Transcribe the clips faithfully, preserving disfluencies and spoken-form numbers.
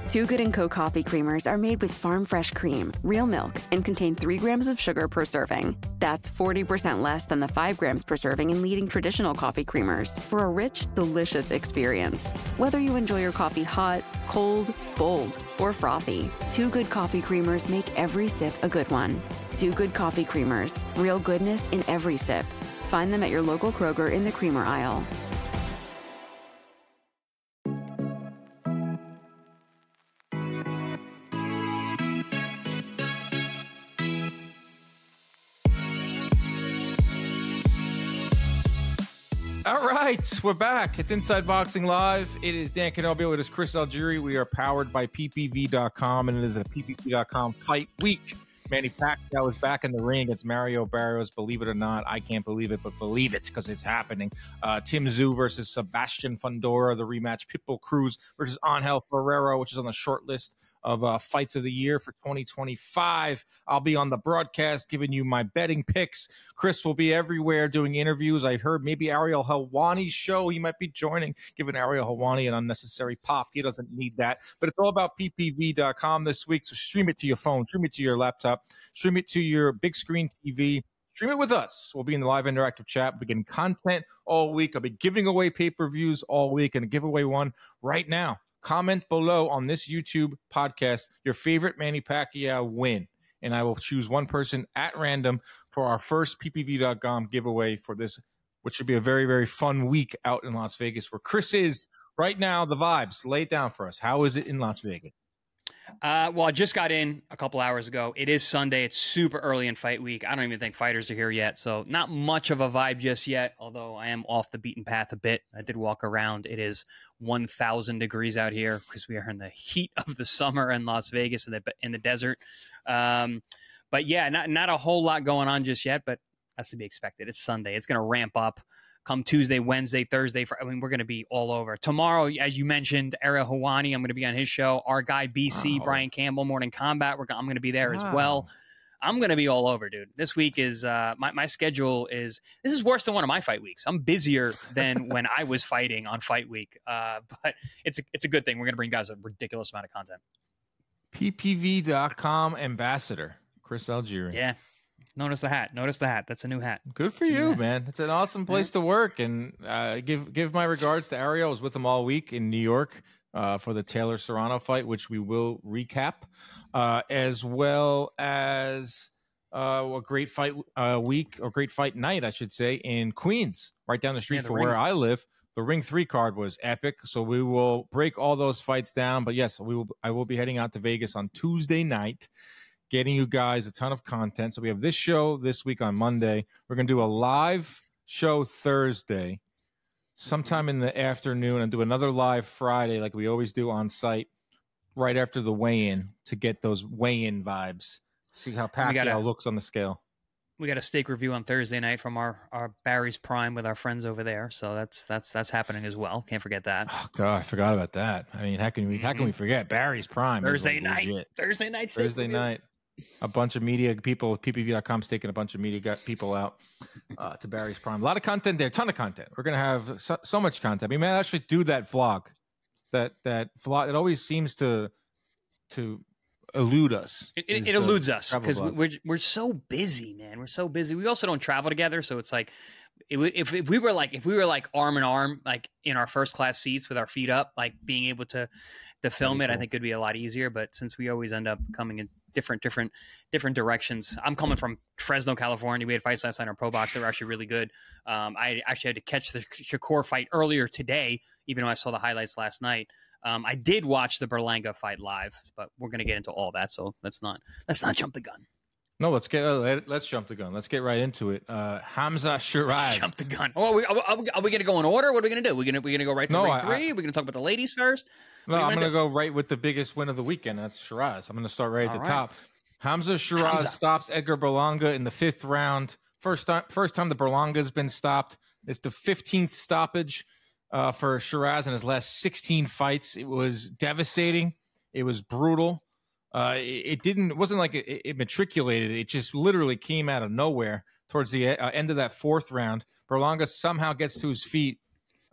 Two Good and Co. coffee creamers are made with farm-fresh cream, real milk, and contain three grams of sugar per serving. That's forty percent less than the five grams per serving in leading traditional coffee creamers for a rich, delicious experience. Whether you enjoy your coffee hot, cold, bold, or frothy, Two Good coffee creamers make every sip a good one. Two Good coffee creamers, real goodness in every sip. Find them at your local Kroger in the creamer aisle. All right, we're back. It's Inside Boxing Live. It is Dan Canobio. It is Chris Algieri. We are powered by P P V dot com, and it is a P P V dot com fight week. Manny Pacquiao is back in the ring against Mario Barrios. Believe it or not, I can't believe it, but believe it because it's happening. Uh, Tim Tszyu versus Sebastian Fundora, the rematch. Pitbull Cruz versus Angel Ferrero, which is on the short list of uh, fights of the year for twenty twenty-five. I'll be on the broadcast giving you my betting picks. Chris will be everywhere doing interviews. I heard maybe Ariel Helwani's show. He might be joining, giving Ariel Helwani an unnecessary pop. He doesn't need that. But it's all about P P V dot com this week. So stream it to your phone, stream it to your laptop, stream it to your big screen T V. Stream it with us. We'll be in the live interactive chat. We'll be getting content all week. I'll be giving away pay-per-views all week and give away one right now. Comment below on this YouTube podcast your favorite Manny Pacquiao win, and I will choose one person at random for our first P P V dot com giveaway for this, which should be a very, very fun week out in Las Vegas where Chris is right now. The vibes, lay it down for us. How is it in Las Vegas? Uh, well, I just got in a couple hours ago. It is Sunday. It's super early in fight week. I don't even think fighters are here yet, so not much of a vibe just yet, although I am off the beaten path a bit. I did walk around. It is one thousand degrees out here because we are in the heat of the summer in Las Vegas in the, in the desert. Um, but yeah, not, not a whole lot going on just yet, but that's to be expected. It's Sunday. It's going to ramp up. Come Tuesday, Wednesday, Thursday, for, I mean, we're going to be all over. Tomorrow, as you mentioned, Ariel Helwani, I'm going to be on his show. Our guy, B C, wow. Brian Campbell, Morning Combat, we're, I'm going to be there wow. as well. I'm going to be all over, dude. This week is, uh, my, my schedule is, this is worse than one of my fight weeks. I'm busier than when I was fighting on fight week. Uh, but it's a, it's a good thing. We're going to bring guys a ridiculous amount of content. P P V dot com ambassador, Chris Algieri. Yeah. Notice the hat. Notice the hat. That's a new hat. Good for you, man. It's an awesome place to work. And uh, give give my regards to Ariel. I was with him all week in New York uh, for the Taylor Serrano fight, which we will recap, uh, as well as uh, a great fight uh, week or great fight night, I should say, in Queens, right down the street yeah, the from ring. where I live. The Ring three card was epic, so we will break all those fights down. But yes, we will. I will be heading out to Vegas on Tuesday night, getting you guys a ton of content. So we have this show this week on Monday. We're going to do a live show Thursday, sometime in the afternoon, and do another live Friday like we always do on site right after the weigh-in to get those weigh-in vibes. See how Pacquiao gotta, looks on the scale. We got a steak review on Thursday night from our, our Barry's Prime with our friends over there. So that's that's that's happening as well. Can't forget that. Oh God, I forgot about that. I mean, how can we mm-hmm. how can we forget Barry's Prime? Thursday like night. Legit. Thursday night. Thursday review. night. A bunch of media people, P P V dot com's taking a bunch of media people out uh, to Barry's Prime. A lot of content there, a ton of content. We're going to have so, so much content. We may actually do that vlog. That that vlog, it always seems to to elude us. It, it, it eludes us because we're, we're so busy, man. We're so busy. We also don't travel together. So it's like, it, if, if we were like, if we were like arm in arm, like in our first class seats with our feet up, like being able to, to film it, cool. I think it'd be a lot easier. But since we always end up coming in different, different, different directions. I'm coming from Fresno, California. We had fights last night on Pro Box. They were actually really good. Um, I actually had to catch the Shakur fight earlier today, even though I saw the highlights last night. Um, I did watch the Berlanga fight live, but we're going to get into all that. So let's not, let's not jump the gun. No, let's get, uh, let, let's jump the gun. Let's get right into it. Uh, Hamza Shiraz. Jump the gun. Oh, are we, are we, are we going to go in order? What are we going to do? We're going to, we're going to go right to no, ring I, three. I, we're going to talk about the ladies first. No, I'm going to go right with the biggest win of the weekend. That's Shiraz. I'm going to start right at all the right. top. Hamza Shiraz Hamza. stops Edgar Berlanga in the fifth round. First time, first time the Berlanga has been stopped. It's the fifteenth stoppage uh, for Shiraz in his last sixteen fights. It was devastating. It was brutal. Uh, it, it didn't. It wasn't like it, it matriculated. It just literally came out of nowhere towards the uh, end of that fourth round. Berlanga somehow gets to his feet,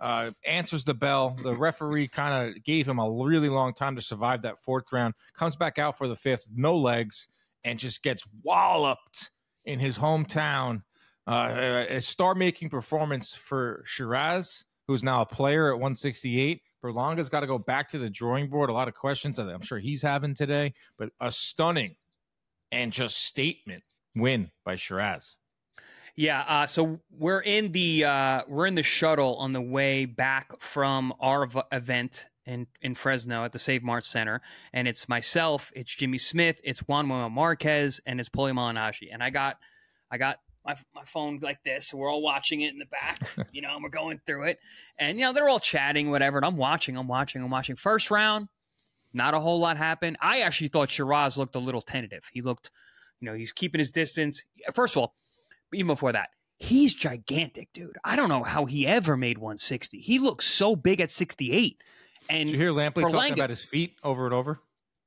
uh, answers the bell. The referee kind of gave him a really long time to survive that fourth round. Comes back out for the fifth, no legs, and just gets walloped in his hometown. Uh, a star-making performance for Shiraz, who's now a player at one sixty-eight. Berlanga's got to go back to the drawing board. A lot of questions that I'm sure he's having today, but a stunning and just statement win by Shiraz. Yeah, uh, so we're in the uh, we're in the shuttle on the way back from our v- event in in Fresno at the Save Mart Center, and it's myself, it's Jimmy Smith, it's Juan Manuel Marquez, and it's Paulie Malignaggi. And I got I got my my phone like this, so we're all watching it in the back, you know, and we're going through it, and you know they're all chatting, whatever, and I'm watching, I'm watching, I'm watching. First round, not a whole lot happened. I actually thought Shiraz looked a little tentative. He looked, you know, he's keeping his distance. First of all, even before that, he's gigantic, dude. I don't know how he ever made one sixty. He looks so big at sixty-eight. And did you hear Lampley Berlanga, talking about his feet over and over?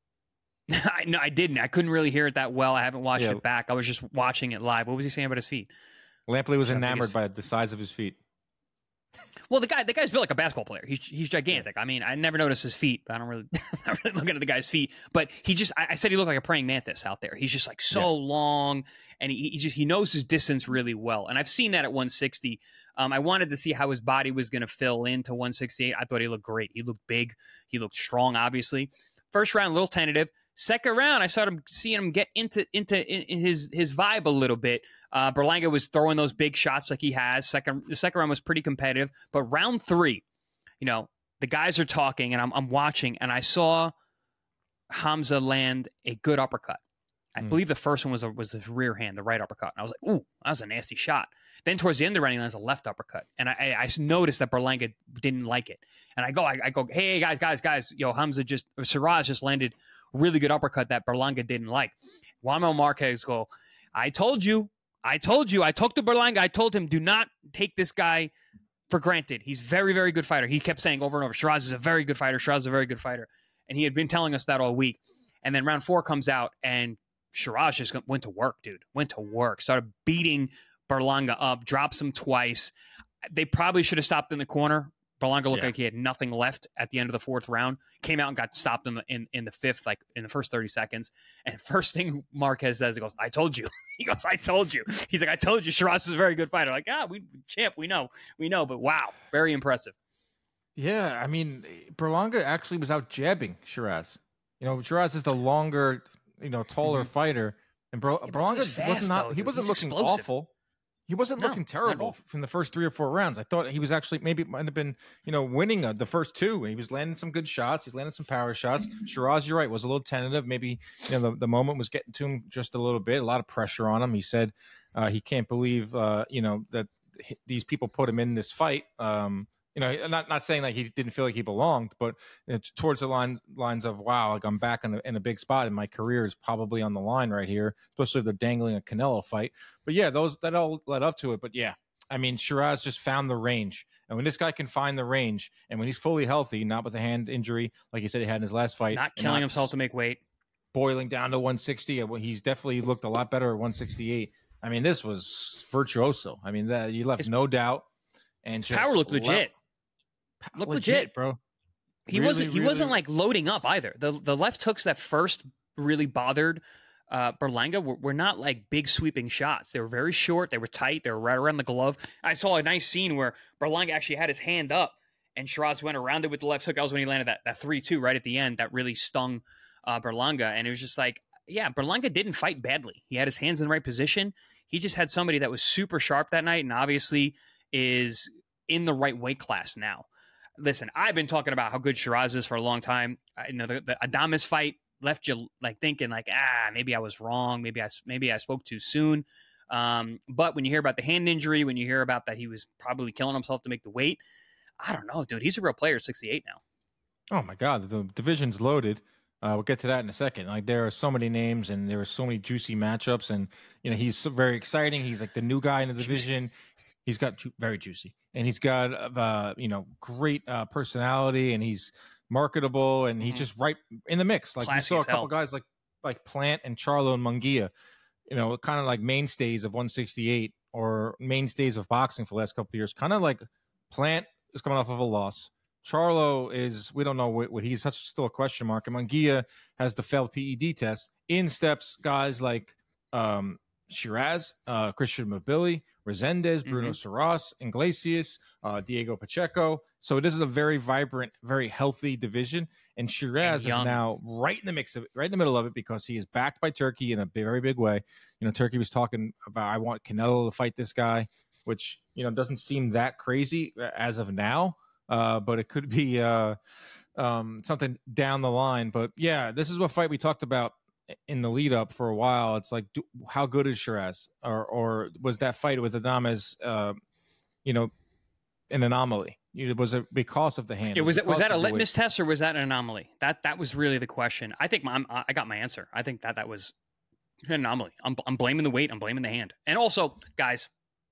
I, no, I didn't. I couldn't really hear it that well. I haven't watched yeah. it back. I was just watching it live. What was he saying about his feet? Lampley was enamored by the size of his feet. Well, the guy, the guy's built like a basketball player. He's he's gigantic. I mean, I never noticed his feet. I don't really, I'm not really looking at the guy's feet. But he just, I, I said he looked like a praying mantis out there. He's just like so yeah. long, and he, he just he knows his distance really well. And I've seen that at one sixty. Um, I wanted to see how his body was going to fill into one sixty-eight. I thought he looked great. He looked big. He looked strong. Obviously, first round a little tentative. Second round, I started seeing him get into into in, in his his vibe a little bit. Uh, Berlanga was throwing those big shots like he has. Second, the second round was pretty competitive, but round three, you know, the guys are talking, and I'm I'm watching, and I saw Hamza land a good uppercut. I mm. believe the first one was a, was his rear hand, the right uppercut, and I was like, "Ooh, that was a nasty shot." Then towards the end of the round, he lands a left uppercut, and I, I, I noticed that Berlanga didn't like it, and I go, I, I go, "Hey guys, guys, guys, yo, Hamza just or Shiraz just landed really good uppercut that Berlanga didn't like." Juan Manuel Marquez go, "I told you, I told you, I talked to Berlanga, I told him, do not take this guy for granted. He's very, very good fighter." He kept saying over and over, Shiraz is a very good fighter, Shiraz is a very good fighter. And he had been telling us that all week. And then round four comes out, and Shiraz just went to work, dude. Went to work. Started beating Berlanga up, drops him twice. They probably should have stopped in the corner. Berlanga looked yeah. like he had nothing left at the end of the fourth round. Came out and got stopped in the in, in the fifth, like in the first thirty seconds. And first thing Marquez says, he goes, "I told you." He goes, "I told you." He's like, "I told you Shiraz is a very good fighter." Like, ah, we champ, we know, we know, but wow, very impressive. Yeah, I mean, Berlanga actually was out jabbing Shiraz. You know, Shiraz is the longer, you know, taller mm-hmm. fighter, and Ber- yeah, Berlanga was not. Though, he wasn't looking explosive. awful. He wasn't no, looking terrible from the first three or four rounds. I thought he was actually maybe it might have been, you know, winning uh, the first two. He was landing some good shots. He's landing some power shots. Shiraz, you're right, was a little tentative. Maybe, you know, the, the moment was getting to him just a little bit. A lot of pressure on him. He said uh, he can't believe, uh, you know, that h- these people put him in this fight. Um, you know, not not saying like he didn't feel like he belonged, but it's towards the lines lines of, wow, like I'm back in, the, in a big spot, and my career is probably on the line right here, especially if they're dangling a Canelo fight. But yeah, those that all led up to it. But yeah, I mean, Shiraz just found the range, and when this guy can find the range, and when he's fully healthy, not with a hand injury like he said he had in his last fight, not killing not himself to make weight, boiling down to one sixty, he's definitely looked a lot better at one sixty-eight. I mean, this was virtuoso. I mean, that you left his no doubt, and just power looked legit. Left, Look legit, legit, bro. He really, wasn't. He really... wasn't like loading up either. The the left hooks that first really bothered uh, Berlanga were, were not like big sweeping shots. They were very short. They were tight. They were right around the glove. I saw a nice scene where Berlanga actually had his hand up, and Shiraz went around it with the left hook. That was when he landed that that three two right at the end. That really stung uh, Berlanga, and it was just like, yeah, Berlanga didn't fight badly. He had his hands in the right position. He just had somebody that was super sharp that night, and obviously is in the right weight class now. Listen, I've been talking about how good Shiraz is for a long time. I, you know, the, the Adames fight left you like thinking like, ah, maybe I was wrong. Maybe I, maybe I spoke too soon. Um, but when you hear about the hand injury, when you hear about that he was probably killing himself to make the weight, I don't know, dude. He's a real player at sixty-eight now. Oh, my God. The division's loaded. Uh, we'll get to that in a second. Like, there are so many names, and there are so many juicy matchups. And, you know, he's so very exciting. He's like the new guy in the division. Juicy. He's got ju- very juicy. And he's got, uh, you know, great uh, personality, and he's marketable, and he's mm-hmm. just right in the mix. Like, Classy we saw a couple hell. guys like like Plant and Charlo and Munguia, you know, kind of like mainstays of one sixty-eight or mainstays of boxing for the last couple of years. Kind of like Plant is coming off of a loss. Charlo is, we don't know what, what he's such still a question mark. And Munguia has the failed P E D test. In steps guys like um, Shiraz, uh, Christian Mobili, Resendez, Bruno mm-hmm. Saras, Iglesias, uh, Diego Pacheco. So this is a very vibrant, very healthy division. And Shiraz and is now right in the mix of it, right in the middle of it, because he is backed by Turkey in a very big way. You know, Turkey was talking about, I want Canelo to fight this guy, which, you know, doesn't seem that crazy as of now. Uh, but it could be uh, um, something down the line. But yeah, this is what fight we talked about in the lead up for a while. It's like, do, how good is Shiraz, or or was that fight with Adames, uh, you know, an anomaly? Was it because of the hand? It was. Was, was that a litmus test, or was that an anomaly? That that was really the question. I think my, I got my answer. I think that that was an anomaly. I'm I'm blaming the weight. I'm blaming the hand. And also, guys,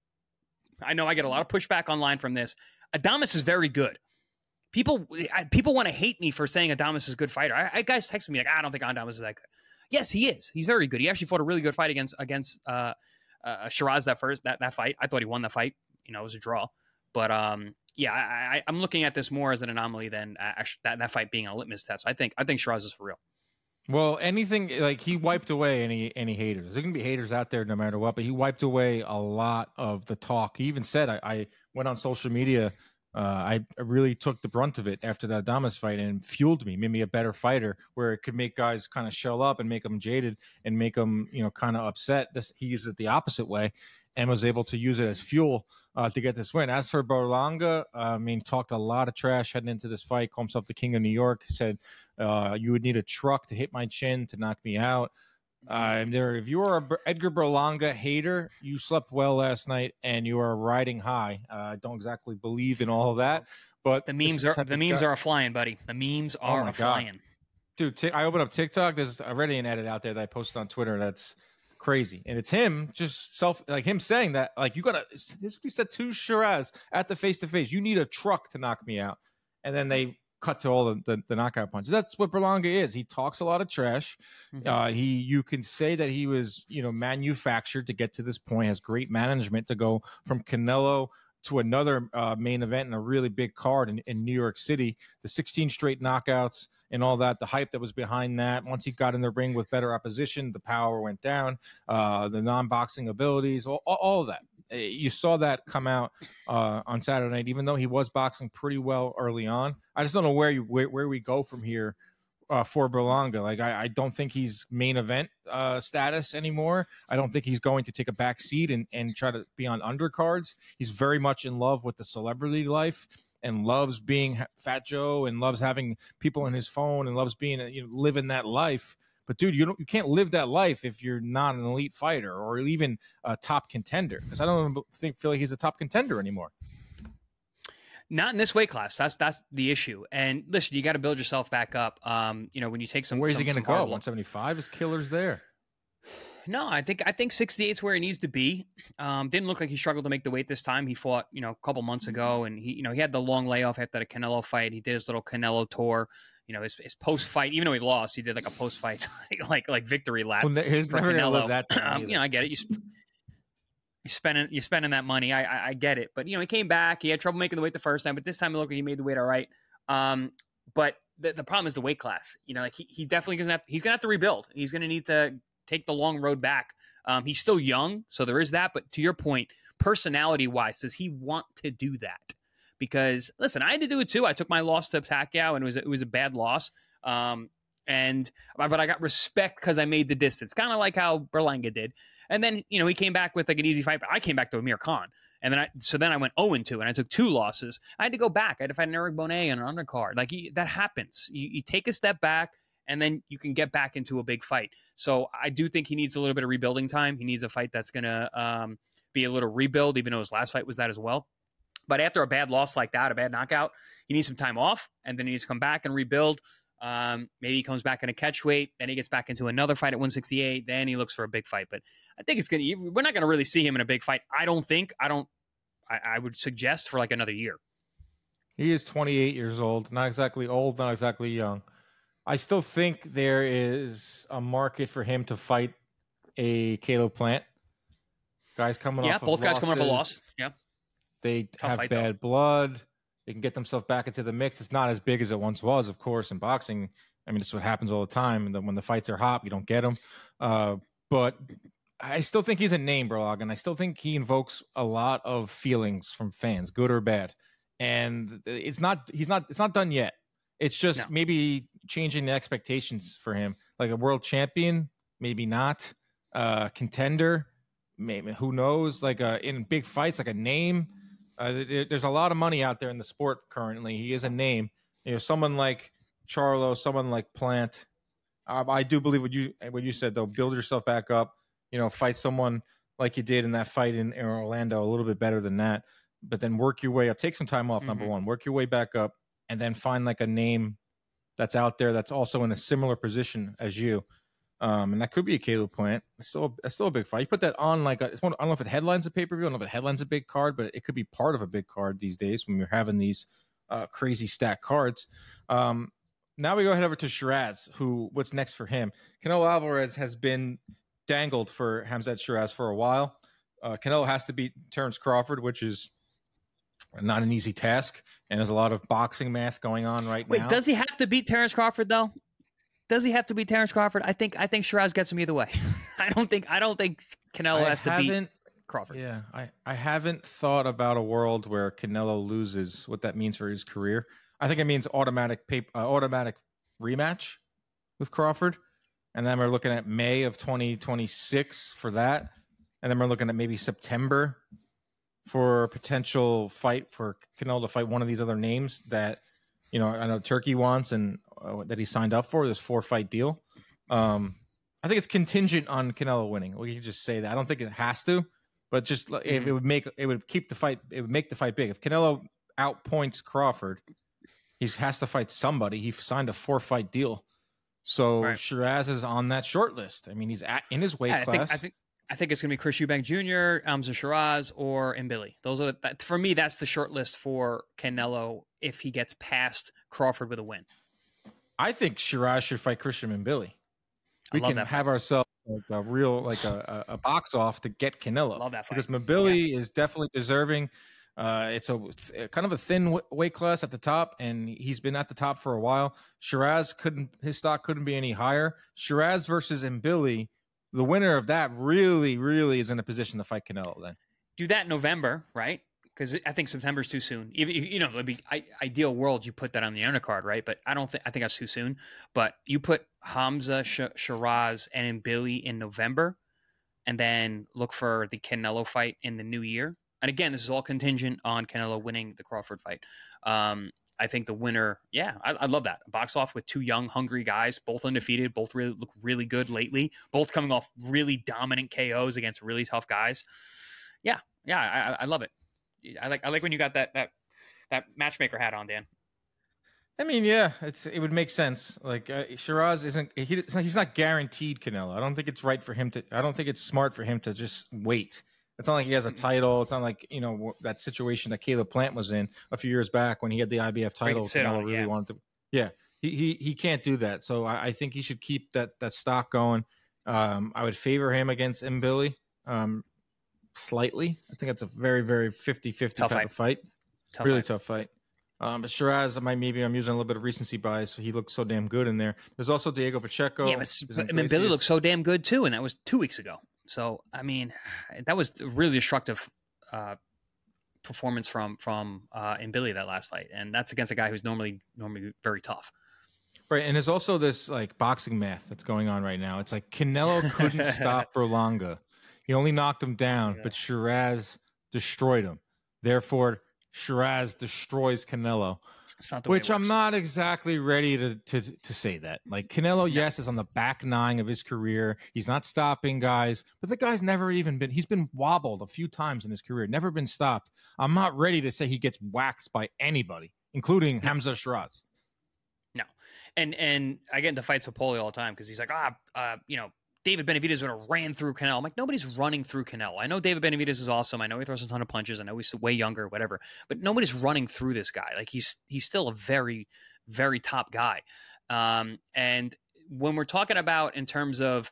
I know I get a lot of pushback online from this. Adames is very good. People I, people want to hate me for saying Adames is a good fighter. I, I guys text me like, I don't think Adames is that good. Yes, he is. He's very good. He actually fought a really good fight against against uh, uh, Shiraz that first that, that fight. I thought he won the fight. You know, it was a draw. But um, yeah, I, I, I'm looking at this more as an anomaly than uh, that that fight being a litmus test. I think I think Shiraz is for real. Well, anything like he wiped away any any haters. There's gonna be haters out there no matter what, but he wiped away a lot of the talk. He even said, I, I went on social media. Uh, I really took the brunt of it after that Adames fight and fueled me, made me a better fighter, where it could make guys kind of shell up and make them jaded and make them, you know, kind of upset. This, he used it the opposite way and was able to use it as fuel uh, to get this win. As for Berlanga, uh, I mean, talked a lot of trash heading into this fight, called himself the king of New York, said uh, you would need a truck to hit my chin to knock me out. Uh, there, if you are a Edgar Berlanga hater, you slept well last night and you are riding high. Uh, I don't exactly believe in all of that, but the memes are the memes guy. are flying, buddy. The memes are oh flying, dude. T- I open up TikTok. There's already an edit out there that I posted on Twitter. That's crazy, and it's him just self like him saying that like you gotta. This we said to Shiraz at the face to face. You need a truck to knock me out, and then they cut to all the, the, the knockout punches. That's what Berlanga is. He talks a lot of trash. Mm-hmm. Uh, he, you can say that he was, you know, manufactured to get to this point, has great management to go from Canelo to another uh, main event and a really big card in, in New York City, the sixteen straight knockouts and all that, the hype that was behind that. Once he got in the ring with better opposition, the power went down, uh, the non-boxing abilities, all, all of that. You saw that come out uh, on Saturday night, even though he was boxing pretty well early on. I just don't know where you where, where we go from here uh, for Berlanga. Like, I, I don't think he's main event uh, status anymore. I don't think he's going to take a back seat and, and try to be on undercards. He's very much in love with the celebrity life and loves being Fat Joe and loves having people in his phone and loves being, you know, living that life. But dude, you don't, you can't live that life if you're not an elite fighter or even a top contender. Because I don't think feel like he's a top contender anymore. Not in this weight class. That's that's the issue. And listen, you got to build yourself back up. Um, you know, when you take some, where's some, he going to go? one seventy-five is killer's there. No, I think I think sixty-eight is where he needs to be. Um, didn't look like he struggled to make the weight this time. He fought, you know, a couple months ago, and he, you know, he had the long layoff after the Canelo fight. He did his little Canelo tour. You know, his, his post fight, even though he lost, he did like a post fight, like like victory lap. Well, he's for never Canelo. Live that um, you know, I get it. You sp- you spending you spending that money. I, I I get it. But you know, he came back. He had trouble making the weight the first time, but this time it looked like he made the weight all right. Um, but the the problem is the weight class. You know, like he he definitely doesn't have. He's gonna have to rebuild. He's gonna need to take the long road back. Um, he's still young, so there is that. But to your point, personality-wise, does he want to do that? Because, listen, I had to do it too. I took my loss to Pacquiao, and it was, it was a bad loss. Um, and But I got respect because I made the distance, kind of like how Berlanga did. And then, you know, he came back with like an easy fight, but I came back to Amir Khan. And then I, so then I went oh and two, and I took two losses. I had to go back. I had to fight an Eric Bonet on an undercard. Like, he, that happens. You, you take a step back, and then you can get back into a big fight. So I do think he needs a little bit of rebuilding time. He needs a fight that's going to um, be a little rebuild, even though his last fight was that as well. But after a bad loss like that, a bad knockout, he needs some time off, and then he needs to come back and rebuild. Um, maybe he comes back in a catch weight, then he gets back into another fight at one sixty-eight, then he looks for a big fight. But I think it's going to, we're not going to really see him in a big fight. I don't think, I don't, I, I would suggest for like another year. He is twenty-eight years old, not exactly old, not exactly young. I still think there is a market for him to fight a Caleb Plant. Guys coming yeah, off of both guys losses. coming off a loss. Yeah. They Tough have fight, bad though. blood. They can get themselves back into the mix. It's not as big as it once was, of course, in boxing. I mean, this is what happens all the time. And then when the fights are hot, you don't get them. Uh, but I still think he's a name, Berlog, and I still think he invokes a lot of feelings from fans, good or bad. And it's not he's not it's not done yet. It's just no. maybe changing the expectations for him, like a world champion, maybe not, uh, contender, maybe who knows, like uh, in big fights, like a name. Uh, there's a lot of money out there in the sport currently. He is a name. You know, someone like Charlo, someone like Plant. Uh, I do believe what you what you said though. Build yourself back up. You know, fight someone like you did in that fight in, in Orlando, a little bit better than that. But then work your way up. Take some time off. Mm-hmm. Number one, work your way back up, and then find like a name that's out there that's also in a similar position as you. Um, and that could be a Caleb Plant. It's still, it's still a big fight. You put that on like a, it's one, I don't know if it headlines a pay-per-view. I don't know if it headlines a big card, but it could be part of a big card these days when you're having these uh, crazy stacked cards. Um, now we go ahead over to Shiraz, who what's next for him? Canelo Alvarez has been dangled for Khamzat Shiraz for a while. Uh, Canelo has to beat Terence Crawford, which is not an easy task, and there's a lot of boxing math going on right Wait, now. Wait, does he have to beat Terence Crawford though? Does he have to beat Terence Crawford? I think I think Shiraz gets him either way. I don't think I don't think Canelo I has to beat Crawford. Yeah, I, I haven't thought about a world where Canelo loses, what that means for his career. I think it means automatic pay, uh, automatic rematch with Crawford, and then we're looking at May of twenty twenty-six for that, and then we're looking at maybe September for a potential fight for Canelo to fight one of these other names that, you know, I know Turkey wants and uh, that he signed up for, this four fight deal. Um, I think it's contingent on Canelo winning. We can just say that. I don't think it has to, but just mm-hmm. if it would make, it would keep the fight, it would make the fight big. If Canelo outpoints Crawford, he has to fight somebody. He signed a four fight deal. So right. Shiraz is on that short list. I mean, he's at, in his weight yeah, class. I think, I think, I think it's going to be Chris Eubank Junior, Khamzat Shiraz, or Mbili. Those are the, that, for me. That's the short list for Canelo if he gets past Crawford with a win. I think Shiraz should fight Christian Mbili. We can have fight. ourselves like a real like a, a box off to get Canelo. Love that fight. Because Mbili yeah. is definitely deserving. Uh, it's a kind of a thin w- weight class at the top, and he's been at the top for a while. Shiraz couldn't his stock couldn't be any higher. Shiraz versus Mbili. The winner of that really, really is in a position to fight Canelo then. Do that in November, right? Because I think September's too soon. Even you know, it'd be ideal world you put that on the undercard, right? But I don't think I think that's too soon. But you put Khamzat, Sh- Shiraz, and Mbili in November, and then look for the Canelo fight in the new year. And again, this is all contingent on Canelo winning the Crawford fight. Um, I think the winner, yeah, I, I love that. Box off with two young, hungry guys, both undefeated, both really look really good lately, both coming off really dominant K Os against really tough guys. Yeah, yeah, I, I love it. I like I like when you got that that that matchmaker hat on, Dan. I mean, yeah, it's it would make sense. Like uh, Shiraz isn't he, he's not guaranteed Canelo. I don't think it's right for him to. I don't think it's smart for him to just wait. It's not like he has a title. It's not like, you know, that situation that Caleb Plant was in a few years back when he had the I B F title. Canelo really yeah. wanted to. Yeah, he, he he can't do that. So I, I think he should keep that that stock going. Um, I would favor him against Mbili um, slightly. I think that's a very, very fifty-fifty type fight. of fight. Tough really fight. tough fight. Um, but Shiraz, I might maybe I'm using a little bit of recency bias. So he looks so damn good in there. There's also Diego Pacheco. Yeah, but, but Mbili looks so damn good too, and that was two weeks ago. So, I mean, that was a really destructive uh, performance from from uh, Mbili that last fight, and that's against a guy who's normally normally very tough. Right, and there's also this like boxing math that's going on right now. It's like Canelo couldn't stop Berlanga; he only knocked him down, yeah. but Shiraz destroyed him. Therefore, Shiraz destroys Canelo. Which I'm not exactly ready to, to to say that. Like Canelo, yes, is on the back nine of his career. He's not stopping guys, but the guy's never even been, he's been wobbled a few times in his career, never been stopped. I'm not ready to say he gets waxed by anybody, including no. Khamzat Shiraz. No. And and I get into fights with Paulie all the time because he's like, ah, uh, you know, David Benavidez would have ran through Canelo. I'm like, nobody's running through Canelo. I know David Benavidez is awesome. I know he throws a ton of punches. I know he's way younger, whatever. But nobody's running through this guy. Like he's he's still a very, very top guy. Um, and when we're talking about in terms of,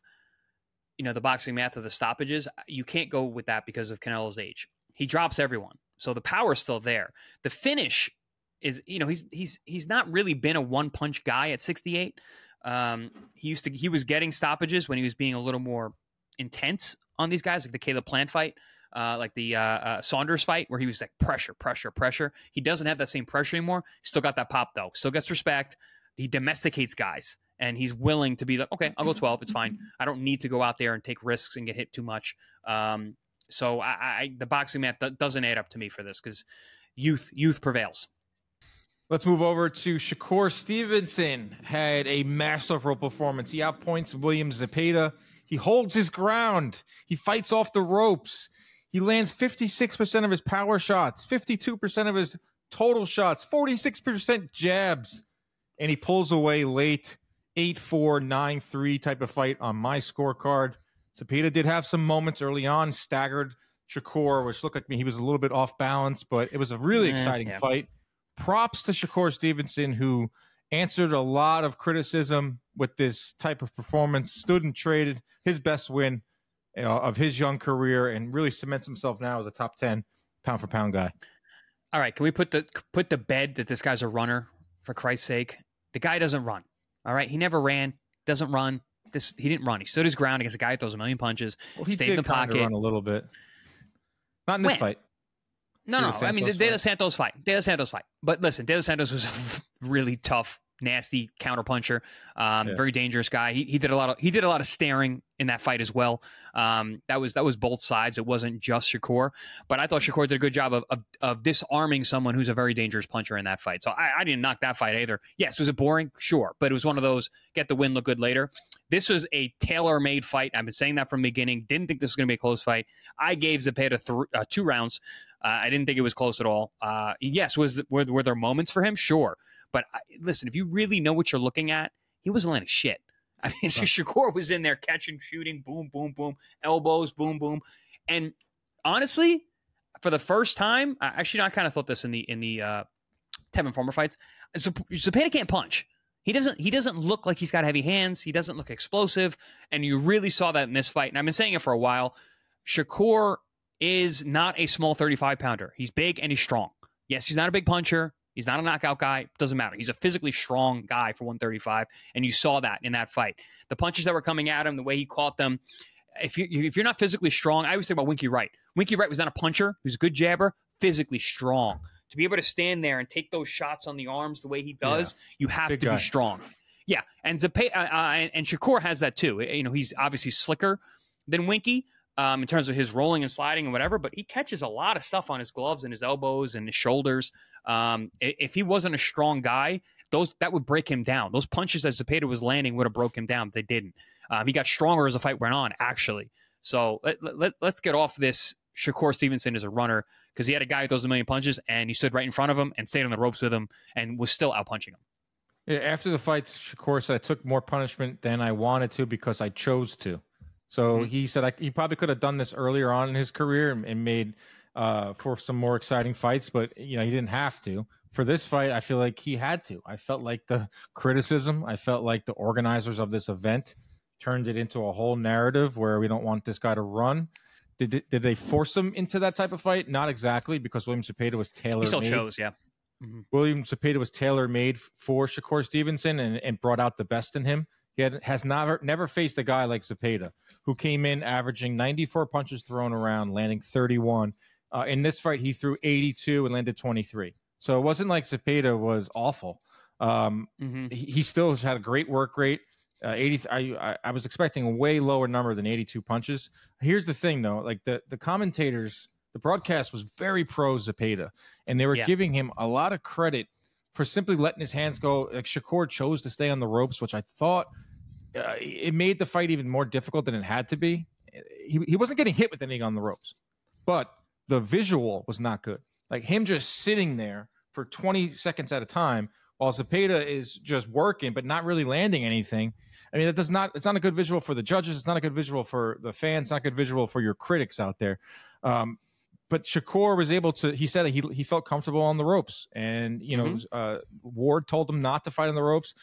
you know, the boxing math of the stoppages, you can't go with that because of Canelo's age. He drops everyone. So the power's still there. The finish is, you know, he's he's he's not really been a one punch guy at sixty-eight. Um, he used to he was getting stoppages when he was being a little more intense on these guys, like the Caleb Plant fight, uh, like the uh, uh, Saunders fight, where he was like pressure, pressure, pressure. He doesn't have that same pressure anymore. Still got that pop though. Still gets respect. He domesticates guys, and he's willing to be like, okay, I'll go twelve. It's fine. I don't need to go out there and take risks and get hit too much. Um, so I, I the boxing math th- doesn't add up to me for this because youth youth prevails. Let's move over to Shakur Stevenson. Had a masterful performance. He outpoints William Zepeda. He holds his ground. He fights off the ropes. He lands fifty-six percent of his power shots, fifty-two percent of his total shots, forty-six percent jabs, and he pulls away late. eight four, nine three type of fight on my scorecard. Zepeda did have some moments early on, staggered Shakur, which looked like me he was a little bit off balance, but it was a really yeah, exciting yeah. fight. Props to Shakur Stevenson, who answered a lot of criticism with this type of performance, stood and traded his best win you know, of his young career, and really cements himself now as a top ten pound for pound guy. All right, can we put the put the bed that this guy's a runner, for Christ's sake? The guy doesn't run. All right, he never ran, doesn't run. This he didn't run. He stood his ground against a guy that throws a million punches. Well, he stayed did in the pocket. Run a little bit. Not in this When? fight. No, no. De I mean, the Santos De fight. Santos fight. De Santos fight. But listen, De Santos was a really tough, nasty counterpuncher. Um, Yeah. Very dangerous guy. He, he did a lot of he did a lot of staring in that fight as well. Um, that was that was both sides. It wasn't just Shakur. But I thought Shakur did a good job of of, of disarming someone who's a very dangerous puncher in that fight. So I, I didn't knock that fight either. Yes, was it boring? Sure. But it was one of those get the win, look good later. This was a tailor-made fight. I've been saying that from the beginning. Didn't think this was going to be a close fight. I gave Zepeda th- uh, two rounds. Uh, I didn't think it was close at all. Uh, yes, was were, were there moments for him? Sure. But I, listen, if you really know what you're looking at, he wasn't landing shit. I mean, so Shakur was in there catching, shooting, boom, boom, boom, elbows, boom, boom. And honestly, for the first time, I, actually, no, I kind of thought this in the in the uh, Tevin Farmer fights. Zepeda can't punch. He doesn't. He doesn't look like he's got heavy hands. He doesn't look explosive, and you really saw that in this fight. And I've been saying it for a while. Shakur is not a small thirty-five pounder. He's big and he's strong. Yes, he's not a big puncher. He's not a knockout guy. Doesn't matter. He's a physically strong guy for one thirty-five, and you saw that in that fight. The punches that were coming at him, the way he caught them. If you if you're not physically strong, I always think about Winky Wright. Winky Wright was not a puncher. He was a good jabber, physically strong. To be able to stand there and take those shots on the arms the way he does, yeah. you have Big to guy. be strong. Yeah, and Zepeda, uh, uh, and, and Shakur has that too. You know, he's obviously slicker than Winky um, in terms of his rolling and sliding and whatever, but he catches a lot of stuff on his gloves and his elbows and his shoulders. Um, if he wasn't a strong guy, those that would break him down. Those punches that Zepeda was landing would have broke him down, but they didn't. Um, he got stronger as the fight went on, actually. So let, let, let's get off this. Shakur Stevenson is a runner because he had a guy who throws a million punches, and he stood right in front of him and stayed on the ropes with him and was still out-punching him. Yeah, after the fight, Shakur said, I took more punishment than I wanted to because I chose to. So mm-hmm. he said I, he probably could have done this earlier on in his career and, and made uh, for some more exciting fights, but you know he didn't have to. For this fight, I feel like he had to. I felt like the criticism, I felt like the organizers of this event turned it into a whole narrative where we don't want this guy to run. Did it, did they force him into that type of fight? Not exactly, because William Zepeda was tailor-made. He still chose, yeah. Mm-hmm. William Zepeda was tailor-made for Shakur Stevenson and, and brought out the best in him. He had, has never never faced a guy like Zepeda, who came in averaging ninety-four punches thrown around, landing thirty-one. Uh, in this fight, he threw eighty-two and landed twenty-three. So it wasn't like Zepeda was awful. Um, mm-hmm. he, he still had a great work rate. Uh, eighty. I, I was expecting a way lower number than eighty-two punches. Here's the thing, though. Like the, the commentators, the broadcast was very pro Zepeda, and they were yeah. giving him a lot of credit for simply letting his hands go. Like Shakur chose to stay on the ropes, which I thought uh, it made the fight even more difficult than it had to be. He he wasn't getting hit with anything on the ropes, but the visual was not good. Like him just sitting there for twenty seconds at a time while Zepeda is just working but not really landing anything. I mean, that does not, it's not a good visual for the judges. It's not a good visual for the fans. It's not a good visual for your critics out there. Um, but Shakur was able to, he said he he felt comfortable on the ropes. And, you know, mm-hmm. uh, Ward told him not to fight on the ropes.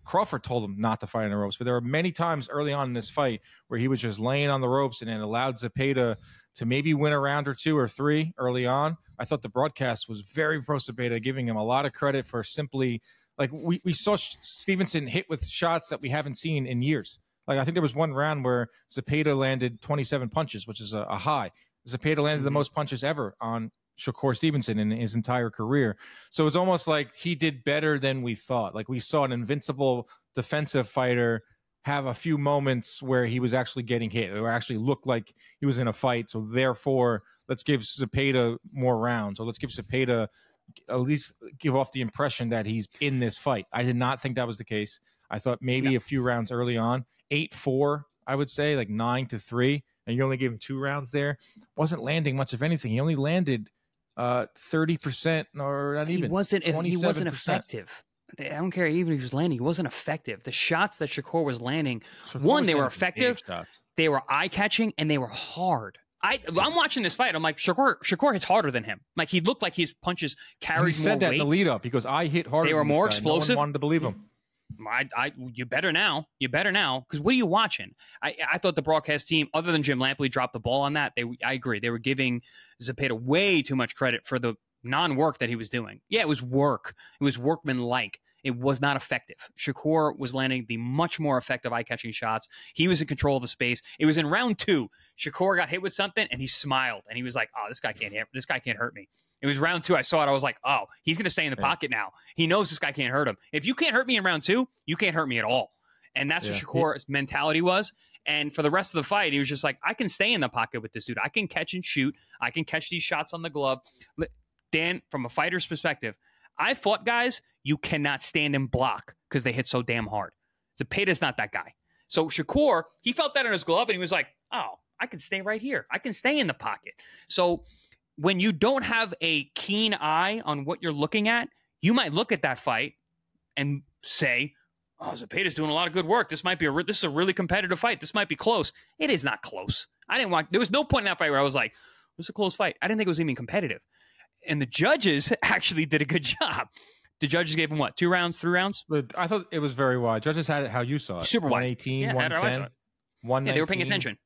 Crawford told him not to fight on the ropes, but there were many times early on in this fight where he was just laying on the ropes and then allowed Zepeda to maybe win a round or two or three early on. I thought the broadcast was very pro Zepeda, giving him a lot of credit for simply, like, we, we saw Stevenson hit with shots that we haven't seen in years. Like, I think there was one round where Zepeda landed twenty-seven punches, which is a, a high. Zepeda landed mm-hmm. the most punches ever on Shakur Stevenson in his entire career. So it's almost like he did better than we thought. Like, we saw an invincible defensive fighter have a few moments where he was actually getting hit or actually looked like he was in a fight. So therefore, let's give Zepeda more rounds, or let's give Zepeda at least give off the impression that he's in this fight. I did not think that was the case. I thought maybe yeah. a few rounds early on, eight four, I would say, like nine to three, and you only gave him two rounds there. Wasn't landing much of anything. He only landed uh, thirty percent, or not even. He wasn't. He wasn't effective. I don't care even if he was landing. He wasn't effective. The shots that Shakur was landing, Shakur one, was they were effective, they were eye-catching, and they were hard. I, I'm watching this fight. I'm like, Shakur, Shakur hits harder than him. Like, he looked like his punches carried more weight. He said that weight. in the lead-up. He goes, I hit harder. They were than more this guy. explosive. No one wanted to believe him. I, I, you better now. You better now. Because what are you watching? I, I thought the broadcast team, other than Jim Lampley, dropped the ball on that. They, I agree. They were giving Zepeda way too much credit for the non-work that he was doing. Yeah, it was work. It was workman-like. It was not effective. Shakur was landing the much more effective eye-catching shots. He was in control of the space. It was in round two. Shakur got hit with something, and he smiled, and he was like, "Oh, this guy can't hit. This guy can't hurt me." It was round two. I saw it. I was like, "Oh, he's going to stay in the yeah. pocket now. He knows this guy can't hurt him. If you can't hurt me in round two, you can't hurt me at all." And that's yeah. what Shakur's yeah. mentality was. And for the rest of the fight, he was just like, "I can stay in the pocket with this dude. I can catch and shoot. I can catch these shots on the glove." Dan, from a fighter's perspective, I fought guys you cannot stand and block because they hit so damn hard. Zepeda's not that guy. So Shakur, he felt that in his glove, and he was like, "Oh, I can stay right here. I can stay in the pocket." So when you don't have a keen eye on what you're looking at, you might look at that fight and say, "Oh, Zepeda's doing a lot of good work. This might be a re- this is a really competitive fight. This might be close." It is not close. I didn't want. There was no point in that fight where I was like, "It was a close fight." I didn't think it was even competitive. And the judges actually did a good job. The judges gave him what, two rounds, three rounds? I thought it was very wide. Judges had it how you saw it. Super wide. one eighteen, yeah, one ten, one nineteen. Yeah, they were paying attention.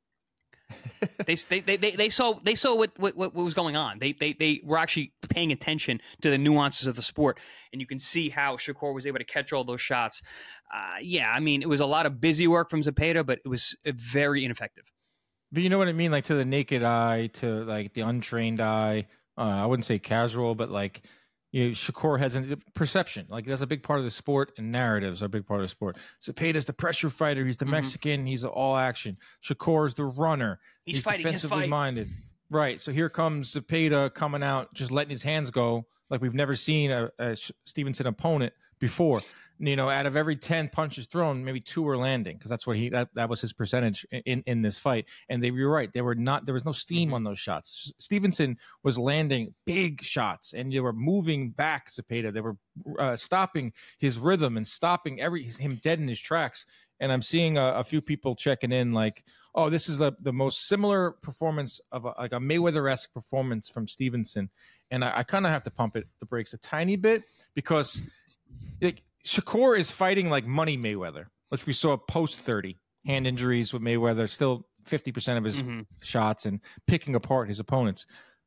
they, they, they, they saw they saw what, what, what was going on. They, they, they were actually paying attention to the nuances of the sport. And you can see how Shakur was able to catch all those shots. Uh, yeah, I mean, it was a lot of busy work from Zepeda, but it was very ineffective. But you know what I mean? Like, to the naked eye, to like the untrained eye, uh, I wouldn't say casual, but like, you know, Shakur has a perception. Like, that's a big part of the sport, and narratives are a big part of the sport. Zepeda's the pressure fighter. He's the mm-hmm. Mexican. He's all action. Shakur's the runner. He's, He's fighting defensively his fight. minded. Right. So here comes Zepeda coming out, just letting his hands go like we've never seen a, a Stevenson opponent before. You know, out of every ten punches thrown, maybe two are landing, because that's what he that, that was his percentage in, in this fight. And they were right; they were not. There was no steam mm-hmm. on those shots. Stevenson was landing big shots, and they were moving back Zepeda. They were uh, stopping his rhythm and stopping every him dead in his tracks. And I'm seeing a, a few people checking in like, "Oh, this is a, the most similar performance of a, like a Mayweather-esque performance from Stevenson." And I, I kind of have to pump it the brakes a tiny bit, because like, Shakur is fighting like Money Mayweather, which we saw post thirty. Hand injuries with Mayweather, still fifty percent of his mm-hmm. shots, and picking apart his opponents.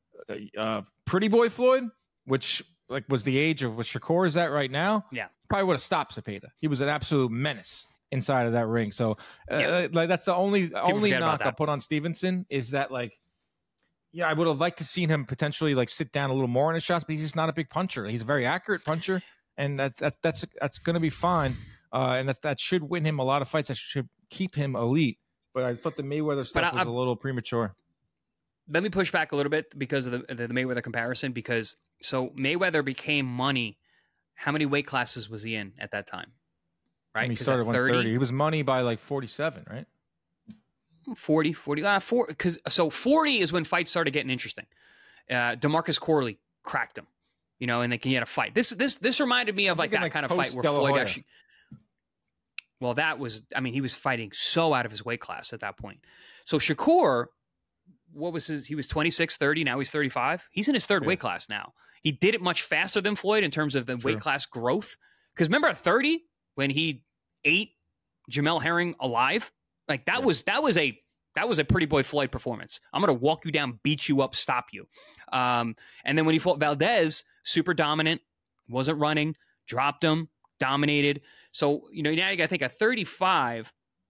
Uh, Pretty Boy Floyd, which like was the age of what Shakur is at right now, yeah, probably would have stopped Zepeda. He was an absolute menace inside of that ring. So uh, yes. like that's the only People only knock I'll put on Stevenson is that, like, yeah, I would have liked to seen him potentially like sit down a little more in his shots, but he's just not a big puncher. He's a very accurate puncher. And that, that that's that's going to be fine, uh, and that that should win him a lot of fights. That should keep him elite. But I thought the Mayweather stuff I, was a little premature. Let me push back a little bit because of the, the, the Mayweather comparison. Because so Mayweather became Money. How many weight classes was he in at that time? Right, and he started at one thirty. He was Money by like forty-seven, right? forty, forty, uh, four. Because so forty is when fights started getting interesting. Uh, DeMarcus Corley cracked him. You know, and they can get a fight. This this this reminded me of like that like kind of fight where Floyd actually. Well, that was, I mean, he was fighting so out of his weight class at that point. So Shakur, what was his? He was twenty-six, thirty. Now he's thirty-five. He's in his third yeah. weight class now. He did it much faster than Floyd in terms of the True. weight class growth. Because remember at thirty, when he ate Jamel Herring alive. Like that yeah. was that was a that was a pretty boy Floyd performance. I'm gonna walk you down, beat you up, stop you. Um, and then when he fought Valdez, super dominant, wasn't running, dropped him, dominated. So you know now you got to think at thirty-five,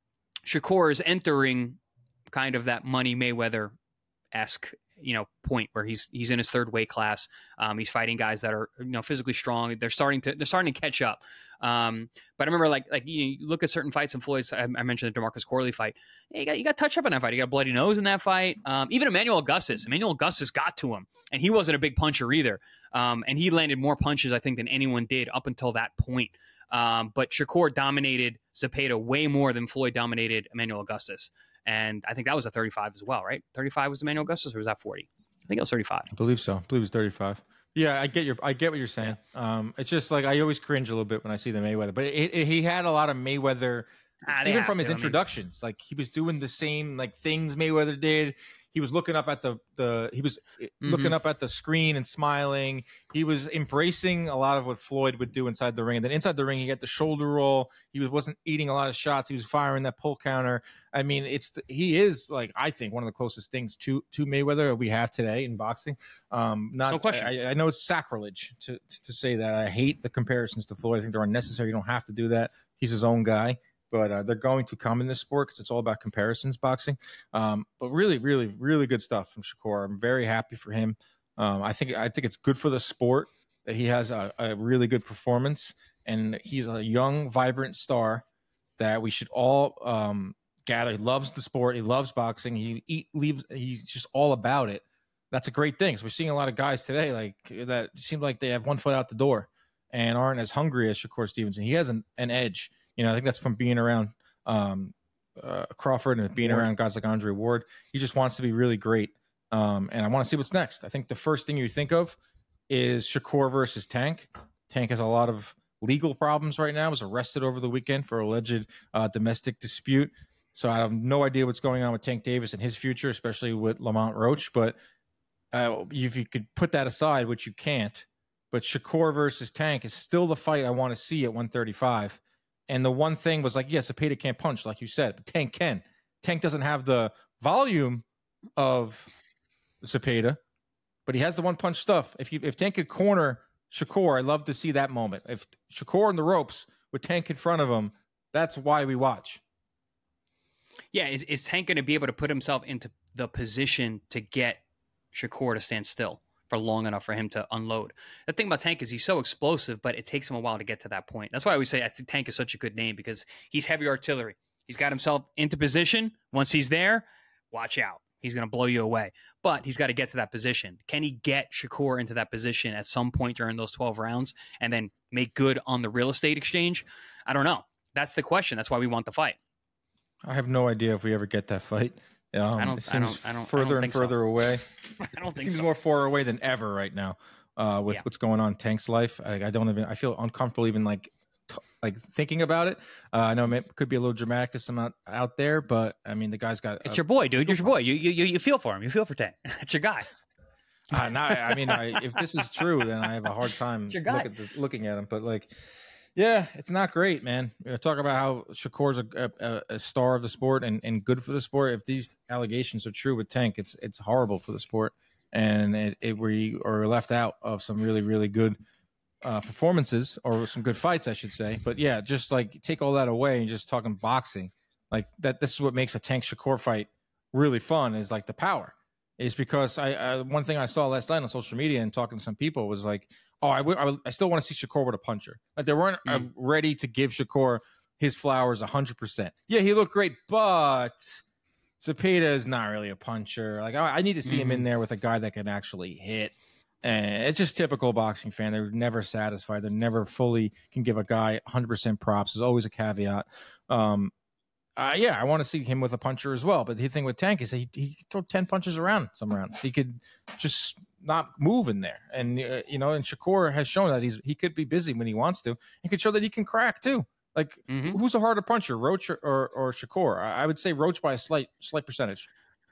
Shakur is entering kind of that Money Mayweather-esque, you know, point where he's he's in his third weight class. Um, he's fighting guys that are, you know, physically strong. They're starting to they're starting to catch up. Um, but I remember like like you, you look at certain fights in Floyd's. I, I mentioned the DeMarcus Corley fight. You got you got touched up in that fight. You got a bloody nose in that fight. Um, even Emmanuel Augustus. Emmanuel Augustus got to him, and he wasn't a big puncher either. Um, and he landed more punches, I think, than anyone did up until that point. Um, but Shakur dominated Zepeda way more than Floyd dominated Emmanuel Augustus. And I think that was a thirty-five as well, right? thirty-five was Emmanuel Augustus, or was that forty? I think it was thirty-five. I believe so. I believe it was thirty-five. Yeah, I get your, I get what you're saying. Yeah. Um, it's just like I always cringe a little bit when I see the Mayweather, but it, it, he had a lot of Mayweather, ah, even from his to, introductions. I mean, like he was doing the same like things Mayweather did. He was looking up at the the he was mm-hmm. looking up at the screen and smiling. He was embracing a lot of what Floyd would do inside the ring. And then inside the ring, he got the shoulder roll. He was wasn't eating a lot of shots. He was firing that pull counter. I mean, it's he is like I think one of the closest things to to Mayweather we have today in boxing. Um, not no question. I, I know it's sacrilege to to say that. I hate the comparisons to Floyd. I think they're unnecessary. You don't have to do that. He's his own guy. But uh, they're going to come in this sport because it's all about comparisons, boxing. Um, but really, really, really good stuff from Shakur. I'm very happy for him. Um, I think I think it's good for the sport that he has a, a really good performance, and he's a young, vibrant star that we should all um, gather. He loves the sport. He loves boxing. He, he leaves. He's just all about it. That's a great thing. So we're seeing a lot of guys today like that seem like they have one foot out the door and aren't as hungry as Shakur Stevenson. He has an, an edge. You know, I think that's from being around um, uh, Crawford and being Ward. around guys like Andre Ward. He just wants to be really great. Um, and I want to see what's next. I think the first thing you think of is Shakur versus Tank. Tank has a lot of legal problems right now. He was arrested over the weekend for alleged uh, domestic dispute. So I have no idea what's going on with Tank Davis and his future, especially with Lamont Roach. But uh, if you could put that aside, which you can't, but Shakur versus Tank is still the fight I want to see at one thirty-five. And the one thing was like, yes, Zepeda can't punch, like you said, but Tank can. Tank doesn't have the volume of Zepeda, but he has the one-punch stuff. If you, if Tank could corner Shakur, I'd love to see that moment. If Shakur in the ropes with Tank in front of him, that's why we watch. Yeah, is, is Tank going to be able to put himself into the position to get Shakur to stand still for long enough for him to unload? The thing about Tank is he's so explosive, but it takes him a while to get to that point. That's why I always say I think Tank is such a good name because he's heavy artillery. He's got himself into position. Once he's there, watch out. He's going to blow you away. But he's got to get to that position. Can he get Shakur into that position at some point during those twelve rounds and then make good on the real estate exchange? I don't know. That's the question. That's why we want the fight. I have no idea if we ever get that fight. Um, I don't. It seems I don't. I don't. further I don't and think further so. away. I don't think it seems so. more far away than ever right now. Uh, with Yeah. what's going on in Tank's life, I, I don't even. I feel uncomfortable even like t- like thinking about it. Uh, I know it could be a little dramatic to some out, out there, but I mean the guy's got. It's uh, your boy, dude. It's your boy. You you you feel for him. You feel for Tank. It's your guy. Uh, now, I mean, I, if this is true, then I have a hard time It's your guy. look at the, looking at him. But like, yeah, it's not great, man. You know, talk about how Shakur's a, a, a star of the sport and, and good for the sport. If these allegations are true with Tank, it's it's horrible for the sport, and it, it we are left out of some really really good uh, performances or some good fights, I should say. But yeah, just like take all that away and just talking boxing, like that. This is what makes a Tank Shakur fight really fun. Is like the power. Is because I, I one thing I saw last night on social media and talking to some people was like, oh, I, w- I, w- I still want to see Shakur with a puncher. Like they weren't mm. uh, ready to give Shakur his flowers one hundred percent. Yeah, he looked great, but Zepeda is not really a puncher. Like I, I need to see mm. him in there with a guy that can actually hit. And it's just typical boxing fan. They're never satisfied. They're never fully can give a guy one hundred percent props. There's always a caveat. Um, Uh, yeah, I want to see him with a puncher as well. But the thing with Tank is he he could throw ten punches around some rounds. He could just not move in there. And uh, you know, and Shakur has shown that he's he could be busy when he wants to. He could show that he can crack too. Like mm-hmm. who's a harder puncher, Roach or or, or Shakur? I, I would say Roach by a slight slight percentage.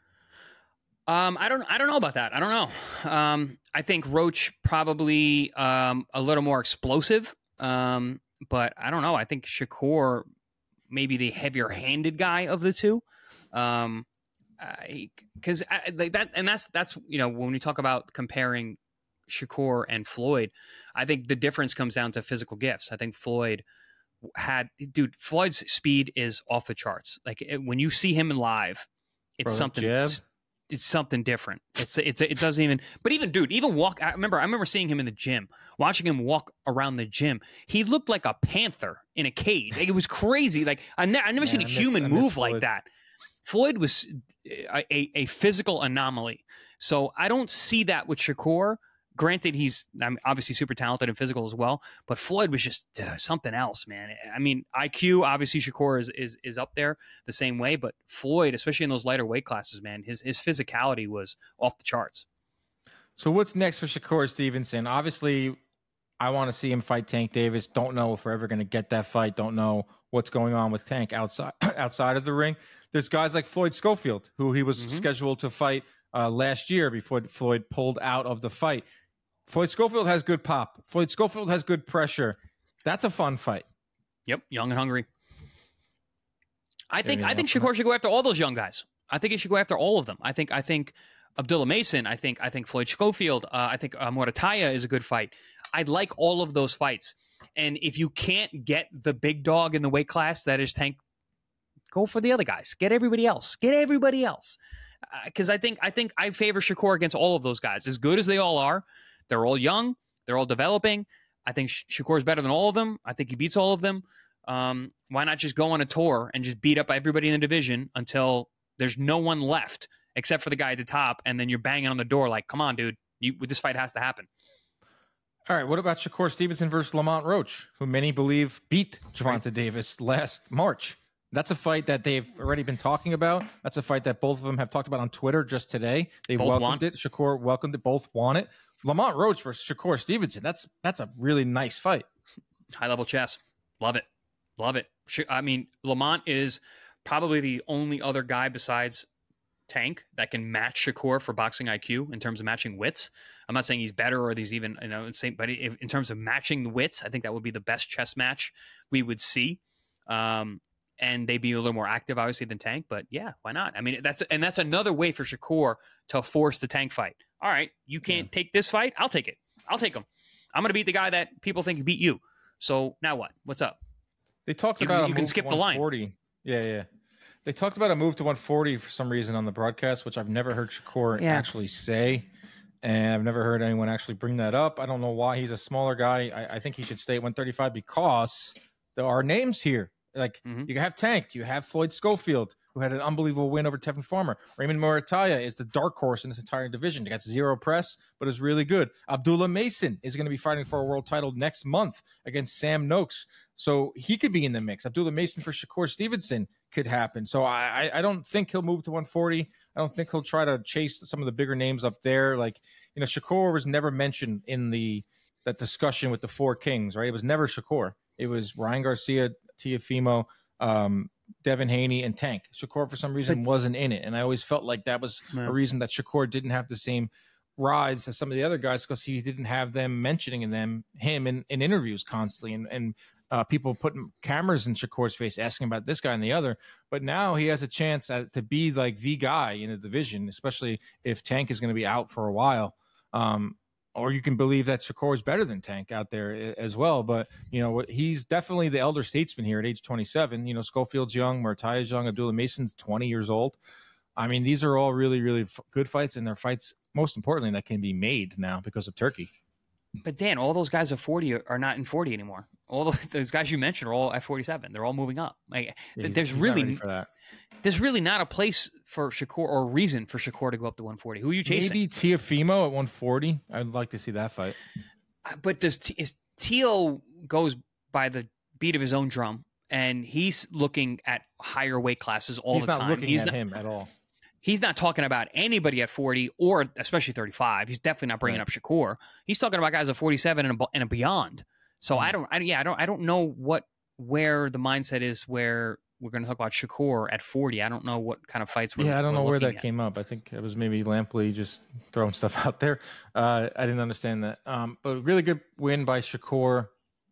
Um, I don't I don't know about that. I don't know. Um, I think Roach probably um a little more explosive. Um, but I don't know. I think Shakur maybe the heavier-handed guy of the two. Um, because like that, and that's that's you know when we talk about comparing Shakur and Floyd, I think the difference comes down to physical gifts. I think Floyd had, dude, Floyd's speed is off the charts. Like it, when you see him in live, it's Bro, something. It's, it's something different. It's it's it doesn't even. But even dude, even walk. I remember I remember seeing him in the gym, watching him walk around the gym. He looked like a panther in a cage. Like, it was crazy. Like I, ne- I never yeah, seen a miss, human move like that. Floyd was a, a, a physical anomaly. So I don't see that with Shakur. Granted, he's I'm obviously super talented and physical as well, but Floyd was just uh, something else, man. I mean, I Q, obviously Shakur is, is is up there the same way, but Floyd, especially in those lighter weight classes, man, his his physicality was off the charts. So what's next for Shakur Stevenson? Obviously, I want to see him fight Tank Davis. Don't know if we're ever going to get that fight. Don't know what's going on with Tank outside outside of the ring. There's guys like Floyd Schofield, who he was mm-hmm. scheduled to fight uh, last year before Floyd pulled out of the fight. Floyd Schofield has good pop. Floyd Schofield has good pressure. That's a fun fight. Yep, young and hungry. I think I think Shakur should go after all those young guys. I think he should go after all of them. I think I think Abdullah Mason. I think I think Floyd Schofield. Uh, I think uh, Morataya is a good fight. I'd like all of those fights. And if you can't get the big dog in the weight class that is Tank, go for the other guys. Get everybody else. Get everybody else. Because uh, I think I think I favor Shakur against all of those guys. As good as they all are, they're all young. They're all developing. I think Shakur is better than all of them. I think he beats all of them. Um, why not just go on a tour and just beat up everybody in the division until there's no one left except for the guy at the top, and then you're banging on the door like, come on, dude, you, this fight has to happen. All right, what about Shakur Stevenson versus Lamont Roach, who many believe beat Gervonta right. Davis last March? That's a fight that they've already been talking about. That's a fight that both of them have talked about on Twitter just today. They both welcomed want. it. Shakur welcomed it. Both want it. Lamont Roach versus Shakur Stevenson. That's that's a really nice fight. High level chess. Love it. Love it. I mean, Lamont is probably the only other guy besides Tank that can match Shakur for boxing I Q in terms of matching wits. I'm not saying he's better or he's even, you know, same, but if, in terms of matching the wits, I think that would be the best chess match we would see. Um, and they'd be a little more active, obviously, than Tank. But yeah, why not? I mean, that's and that's another way for Shakur to force the Tank fight. All right, you can't yeah. take this fight. I'll take it. I'll take him. I'm going to beat the guy that people think beat you. So now what? What's up? They talked you about can, a you move can skip to the line. Yeah, yeah. They talked about a move to one forty for some reason on the broadcast, which I've never heard Shakur yeah. actually say. And I've never heard anyone actually bring that up. I don't know why. He's a smaller guy. I, I think he should stay at one thirty-five because there are names here. Like, mm-hmm. you have Tank. You have Floyd Schofield, who had an unbelievable win over Tevin Farmer. Raymond Morataya is the dark horse in this entire division. He got zero press, but is really good. Abdullah Mason is going to be fighting for a world title next month against Sam Noakes. So he could be in the mix. Abdullah Mason for Shakur Stevenson could happen. So I, I don't think he'll move to one forty. I don't think he'll try to chase some of the bigger names up there. Like, you know, Shakur was never mentioned in the that discussion with the four kings, right? It was never Shakur. It was Ryan Garcia, Teofimo, um, Devin Haney, and Tank. Shakur, for some reason, wasn't in it. And I always felt like that was Man. a reason that Shakur didn't have the same rides as some of the other guys because he didn't have them mentioning them, him in, in interviews constantly. And, and uh, people putting cameras in Shakur's face asking about this guy and the other. But now he has a chance at, to be like the guy in the division, especially if Tank is going to be out for a while. Um, Or you can believe that Shakur is better than Tank out there as well. But, you know, he's definitely the elder statesman here at age twenty-seven. You know, Schofield's young, Moratai's young, Abdullah Mason's twenty years old. I mean, these are all really, really f- good fights, and they're fights, most importantly, that can be made now because of Turkey. But, Dan, all those guys at forty are not in forty anymore. All those guys you mentioned are all at forty-seven. They're all moving up. Like, yeah, he's, there's he's really not ready for that. There's really not a place for Shakur or a reason for Shakur to go up to one forty. Who are you chasing? Maybe Teofimo at one forty. I'd like to see that fight. But does is Teo goes by the beat of his own drum, and he's looking at higher weight classes all he's the not time. Looking he's at not him at all. He's not talking about anybody at forty or especially thirty-five. He's definitely not bringing right. up Shakur. He's talking about guys at forty-seven and, and beyond. So mm-hmm. I don't, I, yeah, I don't, I don't know what where the mindset is where we're going to talk about Shakur at forty. I don't know what kind of fights we're Yeah, I don't know where that at. came up. I think it was maybe Lampley just throwing stuff out there. Uh, I didn't understand that. Um, but really good win by Shakur.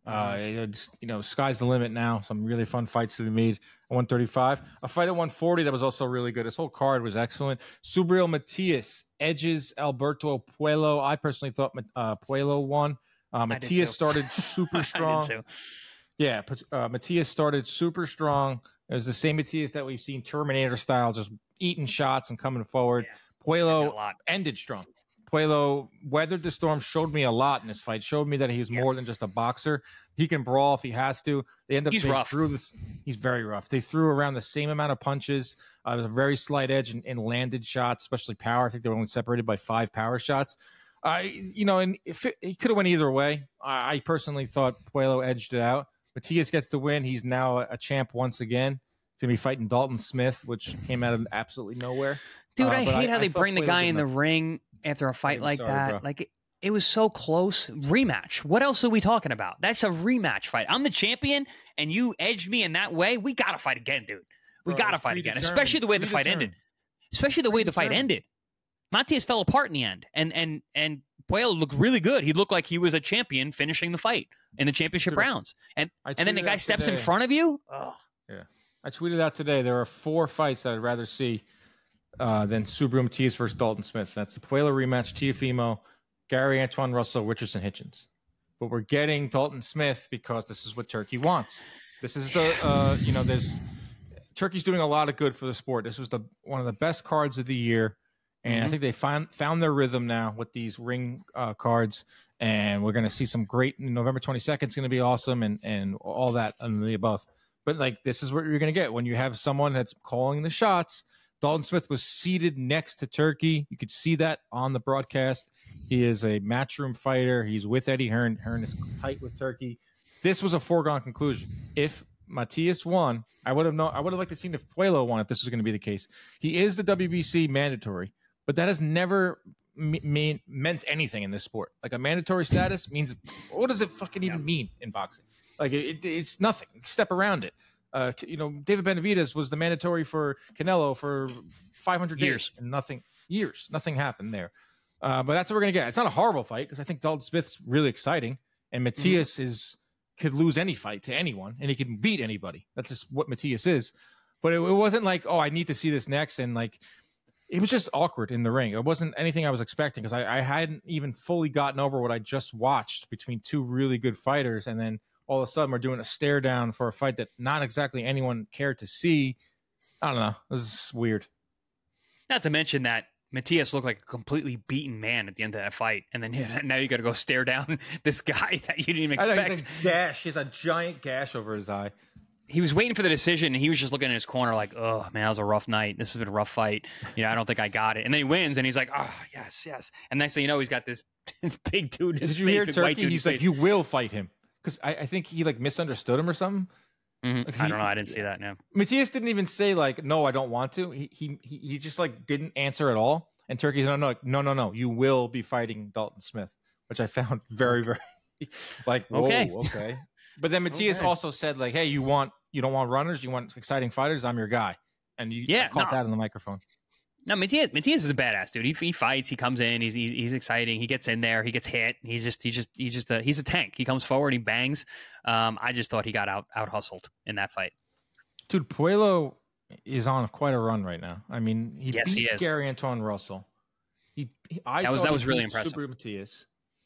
Uh, it's, you know, sky's the limit now. Some really fun fights to be made at one thirty-five. A fight at one forty that was also really good. This whole card was excellent. Subriel Matias edges Alberto Puello. I personally thought uh, Puello won. Uh, Matias started super strong. Yeah, uh, Matias started super strong. It was the same Matias that we've seen Terminator style, just eating shots and coming forward. Yeah. Puello ended strong. Puello weathered the storm, showed me a lot in this fight, showed me that he was yeah. more than just a boxer. He can brawl if he has to. They end up he's rough. Threw this, he's very rough. They threw around the same amount of punches. Uh, there was a very slight edge in, in landed shots, especially power. I think they were only separated by five power shots. Uh, you know, and if it, he could have went either way. I, I personally thought Puello edged it out. Matias gets the win. He's now a, a champ once again. He's going to be fighting Dalton Smith, which came out of absolutely nowhere. Dude, uh, I hate I, how they I bring the guy in the enough. ring after a fight like sorry, that. bro. Like, it, it was so close. Rematch. What else are we talking about? That's a rematch fight. I'm the champion, and you edged me in that way. We got to fight again, dude. We got to fight again, especially the way the fight ended. Especially the way the fight ended. Matias fell apart in the end, and and and Puello looked really good. He looked like he was a champion finishing the fight in the championship Dude, rounds. And and then the guy steps today. in front of you. Oh. Yeah, I tweeted out today. There are four fights that I'd rather see uh, than Subriel Matias versus Dalton Smith. That's the Puello rematch, Teofimo, Gary Antoine Russell, Richardson Hitchens. But we're getting Dalton Smith because this is what Turkey wants. This is the uh, you know there's Turkey's doing a lot of good for the sport. This was the one of the best cards of the year. And mm-hmm. I think they found found their rhythm now with these ring uh, cards, and we're going to see some great. November twenty-second is going to be awesome, and and all that and the above. But like this is what you're going to get when you have someone that's calling the shots. Dalton Smith was seated next to Turkey. You could see that on the broadcast. He is a matchroom fighter. He's with Eddie Hearn. Hearn is tight with Turkey. This was a foregone conclusion. If Matias won, I would have known. I would have liked to see if Puello won if this was going to be the case. He is the W B C mandatory. But that has never mean, meant anything in this sport. Like a mandatory status means, what does it fucking even mean in boxing? Like it, it, it's nothing. Step around it. Uh, you know, David Benavidez was the mandatory for Canelo for five hundred years days and nothing years. Nothing happened there. Uh, but that's what we're gonna get. It's not a horrible fight because I think Dalton Smith's really exciting, and Matias mm-hmm. is could lose any fight to anyone, and he can beat anybody. That's just what Matias is. But it, it wasn't like, oh, I need to see this next, and like. It was just awkward in the ring. It wasn't anything I was expecting because I, I hadn't even fully gotten over what I just watched between two really good fighters. And then all of a sudden we're doing a stare down for a fight that not exactly anyone cared to see. I don't know. It was weird. Not to mention that Matias looked like a completely beaten man at the end of that fight. And then yeah, now you got to go stare down this guy that you didn't even expect. I know, he's a gash. He has a giant gash over his eye. He was waiting for the decision, and he was just looking in his corner like, oh, man, that was a rough night. This has been a rough fight. You know, I don't think I got it. And then he wins, and he's like, oh, yes, yes. And next thing you know, he's got this big dude. Did you hear Turkey? He's like, you will fight him. Because I, I think he, like, misunderstood him or something. Mm-hmm. Like, he, I don't know. I didn't see that, no. Matias didn't even say, like, no, I don't want to. He he he just, like, didn't answer at all. And Turkey's, no, no, no, no, no. You will be fighting Dalton Smith, which I found very, very, like, whoa, okay. okay. But then Matias okay. also said, like, hey, you want, you don't want runners, you want exciting fighters, I'm your guy. And you yeah, caught no. that on the microphone. No, Matias, Matias is a badass dude. He, he fights, he comes in, he's, he's he's exciting, he gets in there, he gets hit. He's just he's just he's just a, he's a tank. He comes forward, he bangs. Um, I just thought he got out out hustled in that fight. Dude, Puello is on quite a run right now. I mean, he yes, beat he is. Gary Antoine Russell. He, he I that was that was really impressive. Subriel Matias.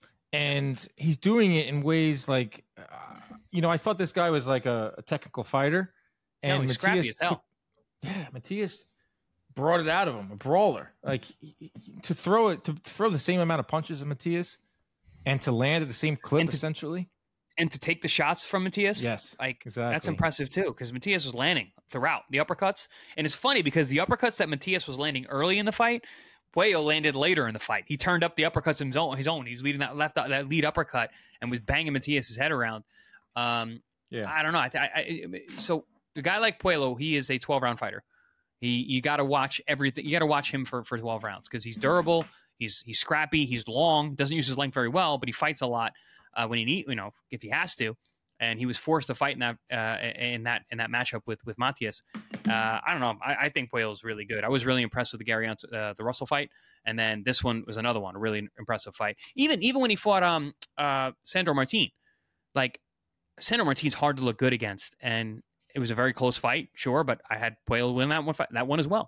And he's doing it in ways like, uh, you know, I thought this guy was like a, a technical fighter. And no, he's scrappy Matias as hell. Took, yeah, Matias brought it out of him, a brawler. Like he, he, to throw it, to throw the same amount of punches as Matias and to land at the same clip, and to, essentially. And to take the shots from Matias. Yes, like exactly. That's impressive too, because Matias was landing throughout the uppercuts. And it's funny because the uppercuts that Matias was landing early in the fight, Puello landed later in the fight. He turned up the uppercuts his own. His own. He was leading that left that lead uppercut and was banging Matias's head around. Um, yeah, I don't know. I, I, I, so a guy like Puello, he is a twelve round fighter. He you got to watch everything. You got to watch him for, for twelve rounds because he's durable. He's he's scrappy. He's long. Doesn't use his length very well, but he fights a lot uh, when he need you know if he has to. And he was forced to fight in that uh, in that in that matchup with with Matias. Uh, I don't know. I, I think Puello is really good. I was really impressed with the Gary uh, the Russell fight, and then this one was another one, a really impressive fight. Even even when he fought um uh Sandor Martin, like Sandor Martin's hard to look good against, and it was a very close fight, sure, but I had Puello win that one fight, that one as well.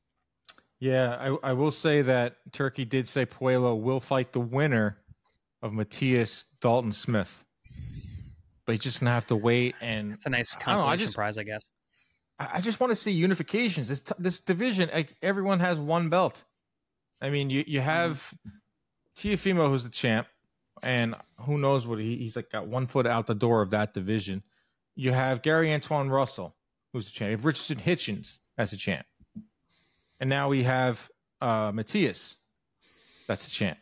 Yeah, I, I will say that Turkey did say Puello will fight the winner of Matthias Dalton Smith, but he's just gonna have to wait. And it's a nice I consolation know, I just, prize, I guess. I just want to see unifications. This this division, like, everyone has one belt. I mean, you you have Teofimo, who's the champ, and who knows what he, he's like got one foot out the door of that division. You have Gary Antoine Russell, who's the champ. You have Richardson Hitchens as a champ. And now we have uh, Matthias. That's a champ.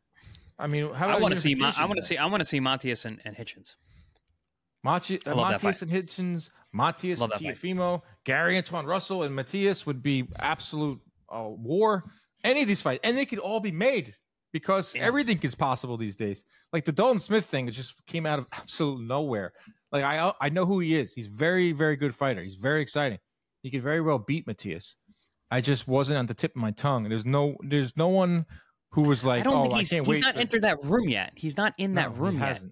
I mean, how I want to see. Ma- I want to see. I want to see Matthias and, and Hitchens. Machi- uh, Matthias and Hitchens, Matthias and Teofimo, Gary Antoine Russell and Matthias would be absolute uh, war. Any of these fights, and they could all be made because yeah. everything is possible these days. Like the Dalton Smith thing, it just came out of absolute nowhere. Like I, I know who he is. He's very, very good fighter. He's very exciting. He could very well beat Matthias. I just wasn't on the tip of my tongue. There's no, there's no one who was like, I don't oh, think he's, I can't he's wait. not for... entered that room yet. He's not in no, that room he yet. Hasn't.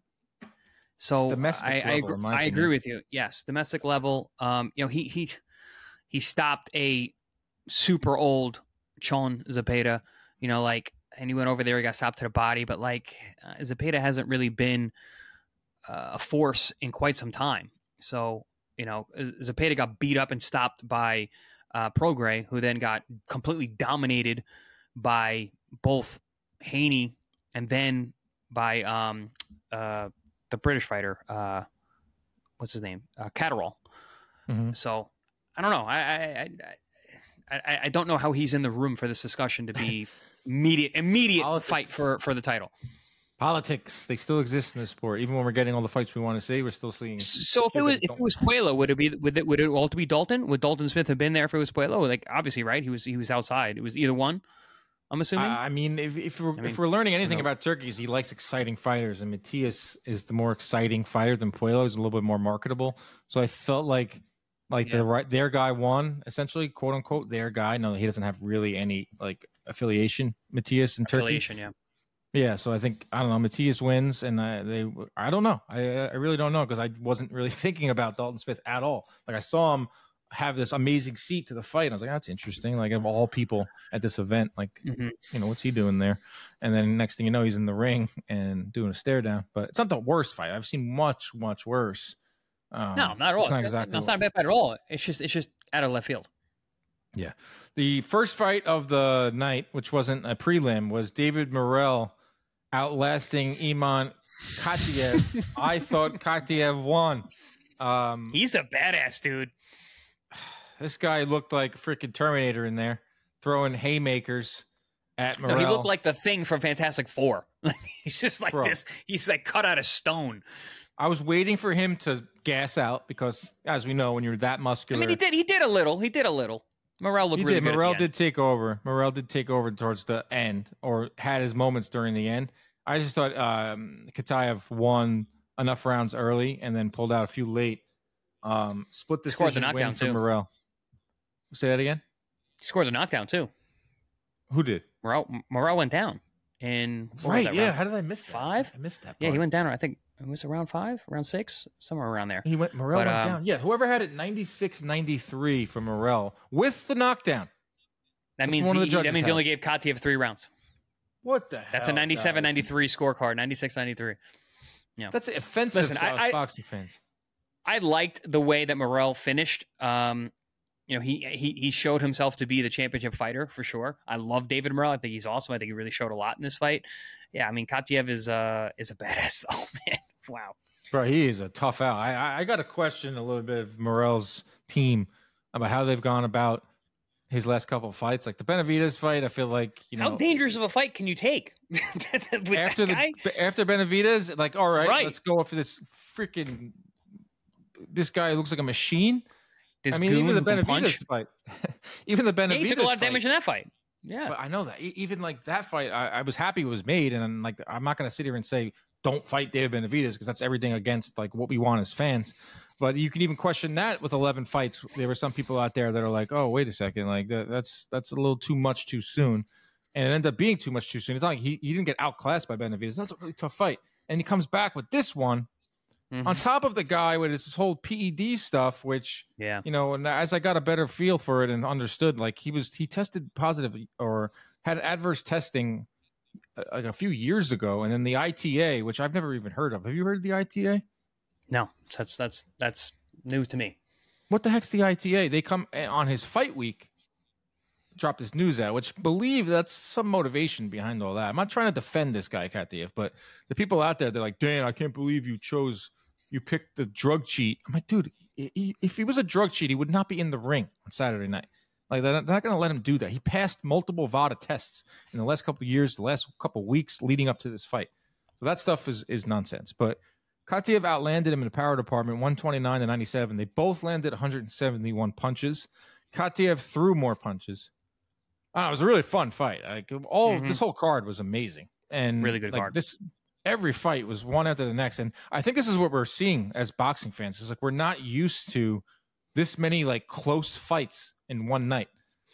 So domestic I, I, level, agree, I agree with you. Yes, domestic level. Um, you know, he he he stopped a super old Chon Zepeda. You know, like, and he went over there. He got stopped to the body, but like uh, Zepeda hasn't really been uh, a force in quite some time. So you know, Zepeda got beat up and stopped by uh, Prograis, who then got completely dominated by both Haney and then by um, uh, the British fighter. Uh, what's his name? Uh, Catterall. Mm-hmm. So I don't know. I I, I I I don't know how he's in the room for this discussion to be immediate immediate Politics. fight for, for the title. Politics, they still exist in this sport. Even when we're getting all the fights we want to see, we're still seeing. So if it was if it was Puello, would it be would it would it all to be Dalton? Would Dalton Smith have been there if it was Puello? Like obviously, right? He was he was outside. It was either one. I'm assuming. I mean, if if we're, I mean, if we're learning anything about Turkey, is he likes exciting fighters, and Matthias is the more exciting fighter than Puello. Is a little bit more marketable. So I felt like like yeah. the right their guy won essentially, quote unquote, their guy. No, he doesn't have really any like affiliation. Matthias in Turkey. Affiliation, yeah. Yeah, so I think I don't know. Matthias wins, and I, they. I don't know. I I really don't know because I wasn't really thinking about Dalton Smith at all. Like I saw him have this amazing seat to the fight. And I was like, that's interesting. Like of all people at this event, like mm-hmm. you know, what's he doing there? And then next thing you know, he's in the ring and doing a stare down. But it's not the worst fight. I've seen much much worse. Um, no, not at all. It's not exactly. No, it's not a bad fight at all. It's just it's just out of left field. Yeah, the first fight of the night, which wasn't a prelim, was David Morrell outlasting Iman Katiev. I thought Katiev won. Um, He's a badass dude. This guy looked like a freaking Terminator in there, throwing haymakers at Morrell. No, he looked like the Thing from Fantastic Four. He's just like Bro. this. He's like cut out of stone. I was waiting for him to gas out because, as we know, when you're that muscular, I mean, he did. He did a little. He did a little. Morrell looked he really did. good. Morrell at the did end. take over. Morrell did take over towards the end, or had his moments during the end. I just thought um, Katiev won enough rounds early and then pulled out a few late. Um, split decision the knockdown win for too. Morrell. Say that again. He scored the knockdown too. Who did? Morrell. Morrell went down in right. Yeah. Round? How did I miss that? Five? I missed that. Part. Yeah, he went down. I think it was around five, around six, somewhere around there. He went. Morrell but, went um, down. Yeah. Whoever had it ninety-six ninety-three for Morrell with the knockdown. That means he, that means he only gave Katiev three rounds. What the hell? That's a ninety-seven ninety-three scorecard, ninety-six ninety-three. Yeah. That's offensive Listen, to I, boxing fans. I liked the way that Morrell finished. Um, you know, he, he he showed himself to be the championship fighter for sure. I love David Morrell. I think he's awesome. I think he really showed a lot in this fight. Yeah, I mean, Katiev is uh is a badass though, man. Wow. Bro, he is a tough out. I I got to question a little bit of Morrell's team about how they've gone about his last couple of fights. Like the Benavidez fight, I feel like, you know. How dangerous of a fight can you take? after the after Benavidez, like, all right, right, let's go for this freaking this guy looks like a machine. This I mean, even the Benavidez fight. even the Benavidez yeah, he took a lot of fight, damage in that fight. Yeah. But I know that. Even like that fight, I, I was happy it was made. And I'm like, I'm not going to sit here and say, don't fight David Benavidez because that's everything against like what we want as fans. But you can even question that with eleven fights. There were some people out there that are like, oh, wait a second. Like that, that's that's a little too much too soon. And it ended up being too much too soon. It's not like he, he didn't get outclassed by Benavidez. That's a really tough fight. And he comes back with this one. Mm-hmm. On top of the guy with his whole P E D stuff, which, yeah, you know, and as I got a better feel for it and understood, like he was, he tested positive or had adverse testing uh, like a few years ago. And then the I T A, which I've never even heard of. Have you heard of the I T A? No, that's, that's, that's new to me. What the heck's the I T A? They come on his fight week, dropped this news out, which believe that's some motivation behind all that. I'm not trying to defend this guy, Katiev, but the people out there, they're like, Dan, I can't believe you chose, you picked the drug cheat. I'm like, dude, he, if he was a drug cheat, he would not be in the ring on Saturday night. Like, they're not going to let him do that. He passed multiple VADA tests in the last couple of years, the last couple of weeks leading up to this fight. So that stuff is is nonsense. But Katiev outlanded him in the power department, one twenty-nine to ninety-seven. They both landed one hundred seventy-one punches. Katiev threw more punches. Oh, it was a really fun fight. Like all mm-hmm. this whole card was amazing and really good like, card. This every fight was one after the next, and I think this is what we're seeing as boxing fans. It's like we're not used to this many like close fights in one night.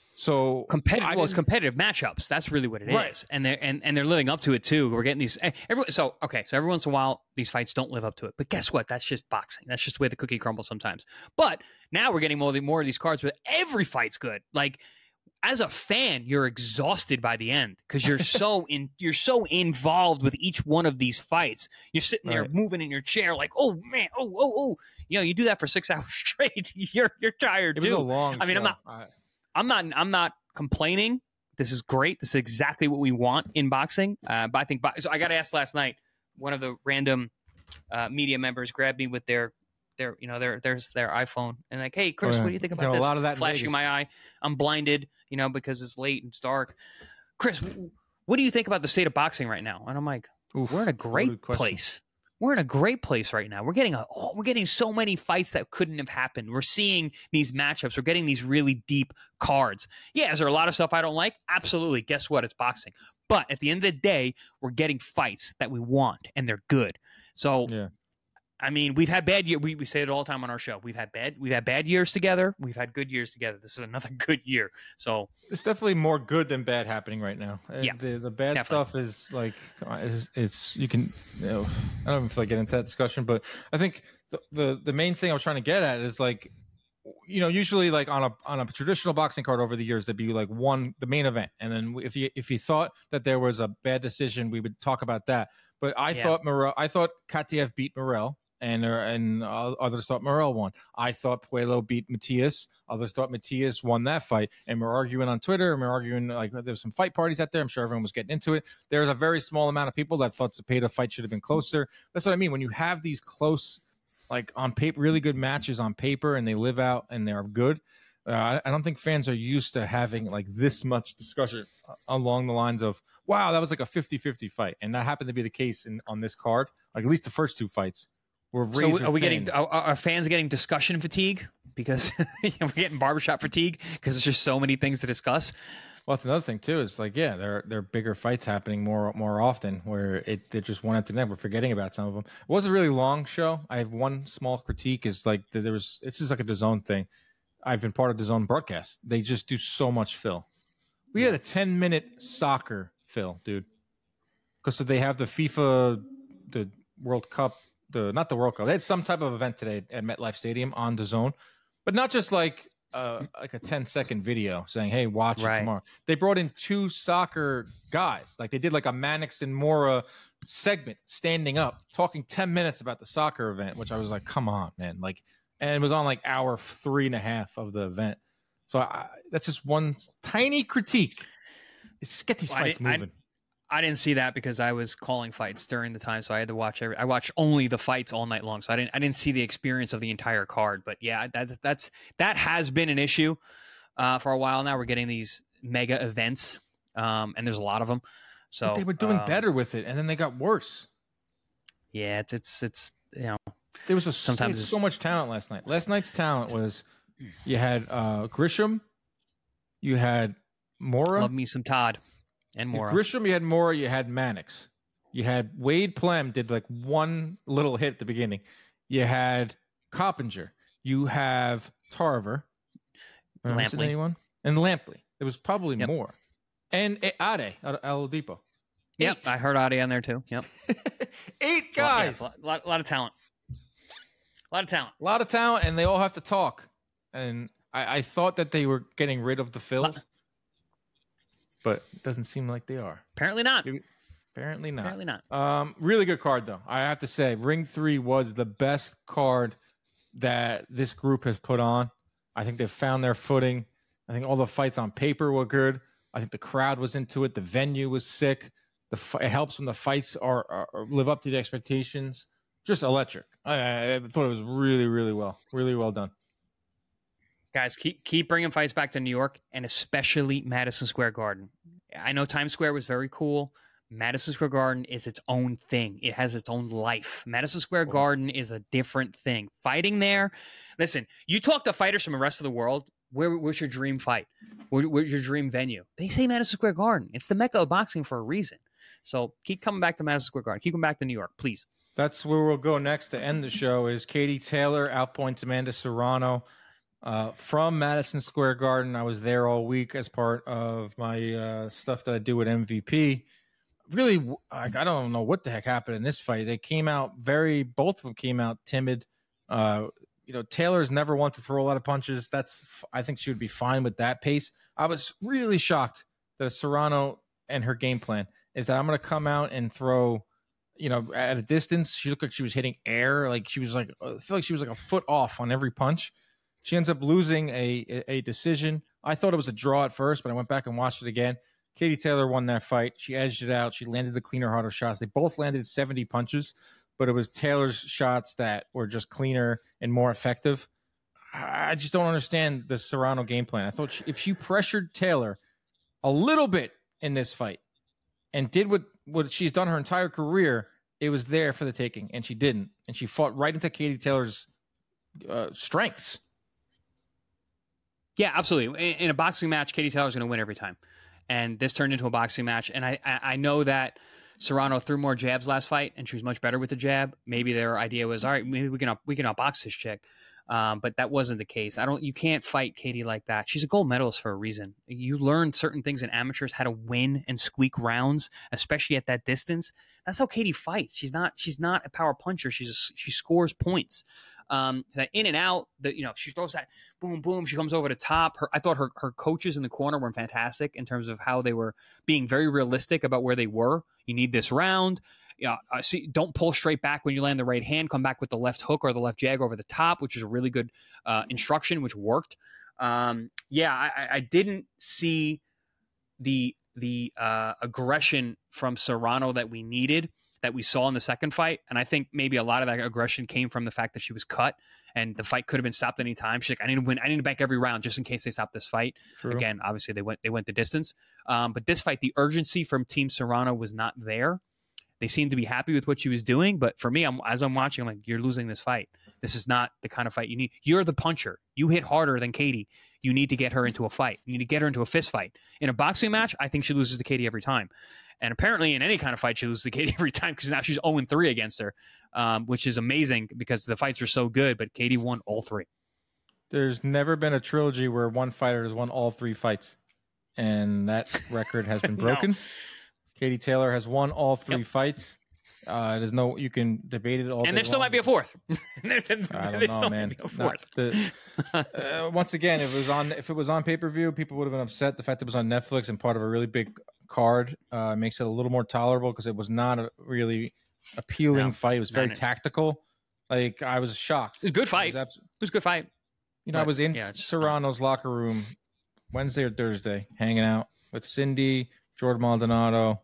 So competitive, well, it's competitive matchups. That's really what it right. is, and they're and, and they're living up to it too. We're getting these. Every, so okay, so every once in a while these fights don't live up to it, but guess what? That's just boxing. That's just the way the cookie crumbles sometimes. But now we're getting more more of these cards where every fight's good. Like as a fan, you're exhausted by the end because you're so in you're so involved with each one of these fights. You're sitting there right. moving in your chair like, oh man, oh oh oh. You know, you do that for six hours straight. you're you're tired it too. Was a long I mean, show. I'm not. I... I'm not. I'm not complaining. This is great. This is exactly what we want in boxing. Uh, but I think. So I got asked last night. One of the random uh, media members grabbed me with their, their, you know, their, there's their iPhone and like, hey, Chris, oh, yeah. what do you think about you know, this? A lot of that flashing my eye. I'm blinded, you know, because it's late and it's dark. Chris, what do you think about the state of boxing right now? And I'm like, Oof, we're in a great place. We're in a great place right now. We're getting a, oh, we're getting so many fights that couldn't have happened. We're seeing these matchups. We're getting these really deep cards. Yeah, is there a lot of stuff I don't like? Absolutely. Guess what? It's boxing. But at the end of the day, we're getting fights that we want, and they're good. So, yeah. I mean, we've had bad years. We, we say it all the time on our show. We've had bad. We've had bad years together. We've had good years together. This is another good year. So it's definitely more good than bad happening right now. Yeah, the the bad definitely. stuff is like it's, it's you can. You know, I don't even feel like getting into that discussion, but I think the, the the main thing I was trying to get at is like, you know, usually like on a on a traditional boxing card over the years, there'd be like one the main event, and then if you if you thought that there was a bad decision, we would talk about that. But I yeah. thought Morel, I thought Katiev beat Morel. And uh, and uh, others thought Morel won. I thought Puello beat Matias. Others thought Matias won that fight. And we're arguing on Twitter, and we're arguing like there's some fight parties out there. I'm sure everyone was getting into it. There's a very small amount of people that thought Zepeda fight should have been closer. That's what I mean. When you have these close, like on paper, really good matches on paper, and they live out and they're good. Uh, I, I don't think fans are used to having like this much discussion along the lines of, wow, that was like a fifty-fifty fight, and that happened to be the case in on this card. Like at least the first two fights. We're so are we thin. getting are, are fans getting discussion fatigue because you know, we're getting barbershop fatigue because there's just so many things to discuss? Well, it's another thing too. It's like yeah, there there are bigger fights happening more more often where it they're just one after the next. We're forgetting about some of them. It was a really long show. I have one small critique is like there was. This is like a DAZN thing. I've been part of DAZN broadcast. They just do so much fill. We had a ten minute soccer fill, dude, because they have the FIFA, the World Cup. The not the World Cup. They had some type of event today at MetLife Stadium on DAZN, but not just like uh, like a ten second video saying, "Hey, watch right. it tomorrow." They brought in two soccer guys. Like they did like a Mannix and Mora segment, standing up, talking ten minutes about the soccer event. Which I was like, "Come on, man!" Like, and it was on like hour three and a half of the event. So I, that's just one tiny critique. Just get these well, fights moving. I, I didn't see that because I was calling fights during the time, so I had to watch every. I watched only the fights all night long, so I didn't. I didn't see the experience of the entire card. But yeah, that that's that has been an issue uh, for a while now. We're getting these mega events, um, and there's a lot of them. So but they were doing um, better with it, and then they got worse. Yeah, it's it's it's you know. There was a sometimes so much talent last night. Last night's talent was you had uh, Grisham, you had Mora, love me some Todd. And Mora. Grisham, you had Mora, you had Mannix. You had Wade Plem did like one little hit at the beginning. You had Coppinger. You have Tarver. Am I missing anyone? And Lampley. There was probably yep. more. And Ade out of Oladipo. Yep, I heard Ade on there too. Yep. Eight guys. A lot, yeah, a lot, a lot of talent. A lot of talent. A lot of talent, and they all have to talk. And I, I thought that they were getting rid of the Phils, but it doesn't seem like they are. Apparently not. Apparently not. Apparently not. Um, really good card, though. I have to say, Ring three was the best card that this group has put on. I think they've found their footing. I think all the fights on paper were good. I think the crowd was into it. The venue was sick. The It helps when the fights are, are, are live up to the expectations. Just electric. I, I thought it was really, really well. Really well done. Guys, keep keep bringing fights back to New York, and especially Madison Square Garden. I know Times Square was very cool. Madison Square Garden is its own thing. It has its own life. Madison Square Garden is a different thing. Fighting there, listen, you talk to fighters from the rest of the world, where, where's your dream fight? Where, where's your dream venue? They say Madison Square Garden. It's the mecca of boxing for a reason. So keep coming back to Madison Square Garden. Keep coming back to New York, please. That's where we'll go next to end the show is Katie Taylor outpoints Amanda Serrano. Uh, from Madison Square Garden. I was there all week as part of my uh, stuff that I do with M V P. Really, I, I don't know what the heck happened in this fight. They came out very, both of them came out timid. Uh, you know, Taylor's never one to throw a lot of punches. That's, I think she would be fine with that pace. I was really shocked that Serrano and her game plan is that I'm going to come out and throw, you know, at a distance. She looked like she was hitting air. Like she was like, I feel like she was like a foot off on every punch. She ends up losing a, a, a decision. I thought it was a draw at first, but I went back and watched it again. Katie Taylor won that fight. She edged it out. She landed the cleaner, harder shots. They both landed seventy punches, but it was Taylor's shots that were just cleaner and more effective. I just don't understand the Serrano game plan. I thought she, if she pressured Taylor a little bit in this fight and did what, what she's done her entire career, it was there for the taking, and she didn't. And she fought right into Katie Taylor's uh, strengths. Yeah, absolutely. In, in a boxing match, Katie Taylor's going to win every time. And this turned into a boxing match. And I, I, I know that Serrano threw more jabs last fight, and she was much better with the jab. Maybe their idea was, all right, maybe we can up, we can outbox this chick. Um, but that wasn't the case. I don't. You can't fight Katie like that. She's a gold medalist for a reason. You learn certain things in amateurs, how to win and squeak rounds, especially at that distance. That's how Katie fights. She's not. She's not a power puncher. She's a, she scores points. Um, that in and out. The you know she throws that boom boom. She comes over the top. Her I thought her her coaches in the corner were fantastic in terms of how they were being very realistic about where they were. You need this round. Yeah, uh, see, don't pull straight back when you land the right hand. Come back with the left hook or the left jag over the top, which is a really good uh, instruction, which worked. Um, yeah, I, I didn't see the the uh, aggression from Serrano that we needed, that we saw in the second fight, and I think maybe a lot of that aggression came from the fact that she was cut, and the fight could have been stopped any time. She's like, I need to win. I need to bank every round just in case they stop this fight. True. Again, obviously they went they went the distance, um, but this fight, the urgency from Team Serrano was not there. They seemed to be happy with what she was doing, but for me, I'm, as I'm watching, I'm like, you're losing this fight. This is not the kind of fight you need. You're the puncher. You hit harder than Katie. You need to get her into a fight. You need to get her into a fist fight. In a boxing match, I think she loses to Katie every time. And apparently in any kind of fight, she loses to Katie every time because now she's oh and three against her, um, which is amazing because the fights are so good, but Katie won all three. There's never been a trilogy where one fighter has won all three fights, and that record has been broken. no. Katie Taylor has won all three yep. fights. Uh, there's no, you can debate it all. And there still long. might be a fourth. there, there, I don't there know, still man. might be a fourth. The, uh, once again, if it was on, if it was on pay per view, people would have been upset. The fact that it was on Netflix and part of a really big card uh, makes it a little more tolerable because it was not a really appealing no, fight. It was very tactical. Like I was shocked. It was a good fight. It was, abs- it was a good fight. You know, but, I was in yeah, Serrano's not. locker room Wednesday or Thursday, hanging out with Cindy, Jordan Maldonado.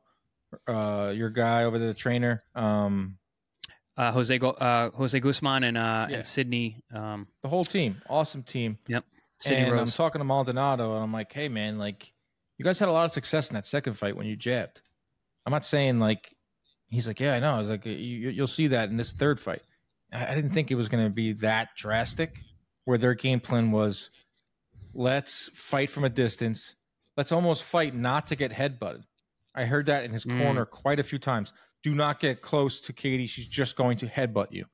Uh, your guy over there, the trainer, um, uh, Jose uh, Jose Guzman and uh, yeah. and Sydney, um, the whole team, awesome team. Yep. Sydney and Rose. I'm talking to Maldonado, and I'm like, hey man, like you guys had a lot of success in that second fight when you jabbed. I'm not saying like he's like, yeah, I know. I was like, you, you'll see that in this third fight. I, I didn't think it was going to be that drastic, where their game plan was, let's fight from a distance, let's almost fight not to get headbutted. I heard that in his mm. corner quite a few times. Do not get close to Katie. She's just going to headbutt you.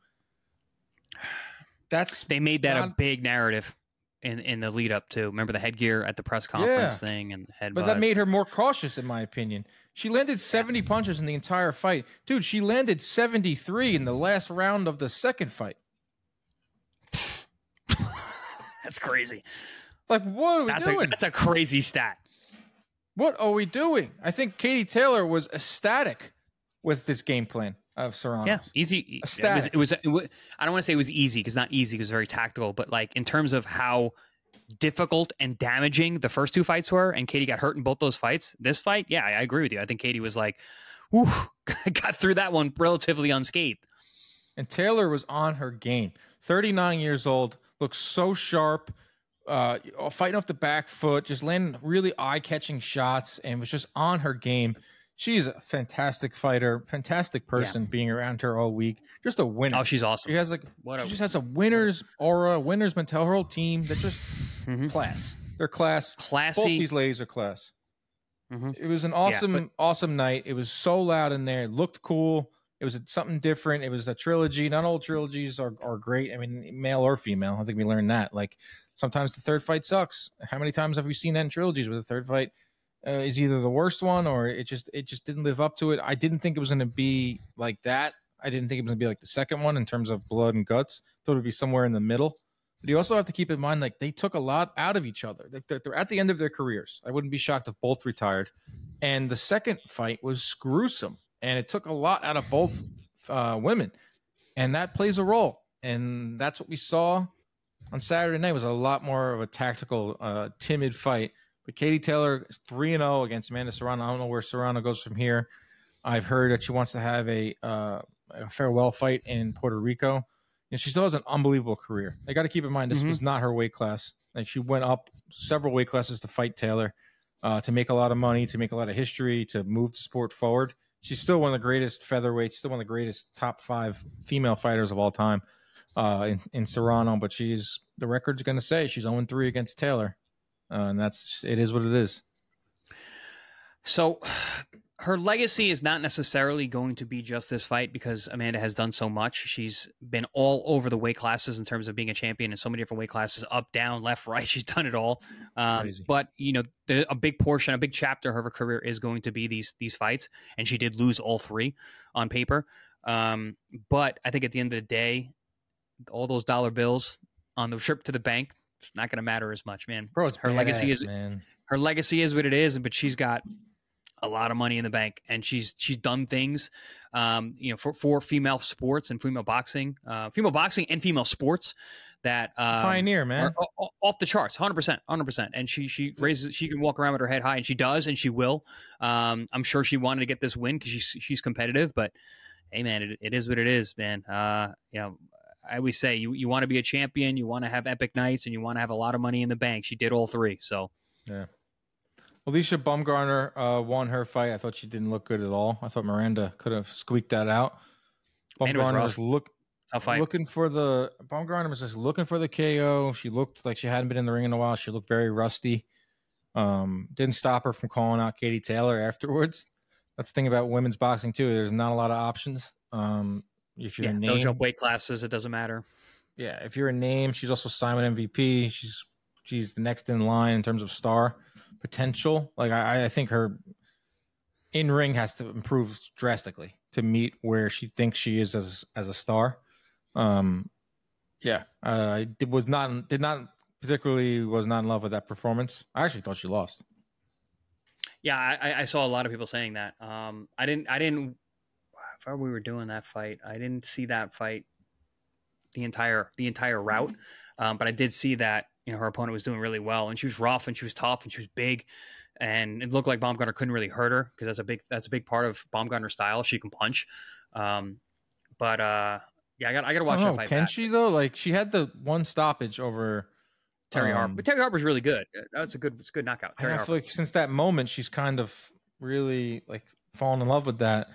That's they made that not, a big narrative in, in the lead up to. Remember the headgear at the press conference yeah. thing and headbutt. But that made her more cautious, in my opinion. She landed seventy punches in the entire fight, dude. She landed seventy-three in the last round of the second fight. That's crazy. Like, what are we That's doing? a that's a crazy stat. What are we doing? I think Katie Taylor was ecstatic with this game plan of Serrano's. Yeah, easy. Ecstatic. It was, it was, it was. I don't want to say it was easy because not easy because very tactical, but like in terms of how difficult and damaging the first two fights were, and Katie got hurt in both those fights. This fight, yeah, I, I agree with you. I think Katie was like, "Whew," got through that one relatively unscathed. And Taylor was on her game. thirty-nine years old, looks so sharp, uh, fighting off the back foot, just landing really eye-catching shots, and was just on her game. She's a fantastic fighter, fantastic person. Yeah. Being around her all week, just a winner. Oh, she's awesome. She has like, what she a, just has a winner's aura, winner's mentality. Her whole team, they're just mm-hmm. class. They're class. Classy. Both these ladies are class. Mm-hmm. It was an awesome, yeah, but- awesome night. It was so loud in there. It looked cool. It was something different. It was a trilogy. Not all trilogies are, are great. I mean, male or female. I think we learned that. Like, sometimes the third fight sucks. How many times have we seen that in trilogies where the third fight uh, is either the worst one or it just it just didn't live up to it? I didn't think it was going to be like that. I didn't think it was going to be like the second one in terms of blood and guts. I thought it would be somewhere in the middle. But you also have to keep in mind, like, they took a lot out of each other. Like, they're, they're at the end of their careers. I wouldn't be shocked if both retired. And the second fight was gruesome. And it took a lot out of both uh, women. And that plays a role. And that's what we saw on Saturday night. Was a lot more of a tactical, uh, timid fight. But Katie Taylor is three and oh against Amanda Serrano. I don't know where Serrano goes from here. I've heard that she wants to have a, uh, a farewell fight in Puerto Rico. And she still has an unbelievable career. I got to keep in mind, this mm-hmm. was not her weight class. Like, she went up several weight classes to fight Taylor, uh, to make a lot of money, to make a lot of history, to move the sport forward. She's still one of the greatest featherweights, still one of the greatest top five female fighters of all time uh, in, in Serrano. But she's the record's going to say she's oh and three against Taylor. Uh, and that's it is what it is. So her legacy is not necessarily going to be just this fight because Amanda has done so much. She's been all over the weight classes in terms of being a champion in so many different weight classes, up, down, left, right. She's done it all. Um, but, you know, the, a big portion, a big chapter of her career is going to be these these fights. And she did lose all three on paper. Um, but I think at the end of the day, all those dollar bills on the trip to the bank, it's not going to matter as much, man. Bro, it's her badass, legacy is man. Her legacy is what it is, but she's got a lot of money in the bank, and she's she's done things, um, you know, for, for female sports and female boxing, uh, female boxing and female sports that um, pioneer, man, are, are off the charts, hundred percent, hundred percent. And she she raises, she can walk around with her head high, and she does, and she will. Um, I'm sure she wanted to get this win because she's she's competitive, but hey, man, it, it is what it is, man. Uh, you know, I always say you you want to be a champion, you want to have epic nights, and you want to have a lot of money in the bank. She did all three, so yeah. Alicia Baumgartner uh, won her fight. I thought she didn't look good at all. I thought Miranda could have squeaked that out. Baumgartner was, was look, looking for the Baumgartner was just looking for the K O. She looked like she hadn't been in the ring in a while. She looked very rusty. Um, didn't stop her from calling out Katie Taylor afterwards. That's the thing about women's boxing too. There's not a lot of options. Um, if you're yeah, a name, those jump weight classes, it doesn't matter. Yeah, if you're a name, she's also Simon M V P. She's she's the next in line in terms of star potential. Like I, I think her in ring has to improve drastically to meet where she thinks she is as as a star. Um, yeah, uh, I did, was not did not particularly was not in love with that performance. I actually thought she lost. Yeah, I, I saw a lot of people saying that. Um, I didn't. I didn't. If we were doing that fight, I didn't see that fight the entire the entire route. Um, but I did see that, you know, her opponent was doing really well, and she was rough, and she was tough, and she was big, and it looked like Baumgartner couldn't really hurt her because that's a big that's a big part of Baumgartner's style. She can punch, um, but uh, yeah, I got I got to watch that fight. Can back. she though? Like she had the one stoppage over Terry um, Harper, but Terry Harper's really good. That's a good it's a good knockout. Terry I Harper. feel like since that moment, she's kind of really like fallen in love with that.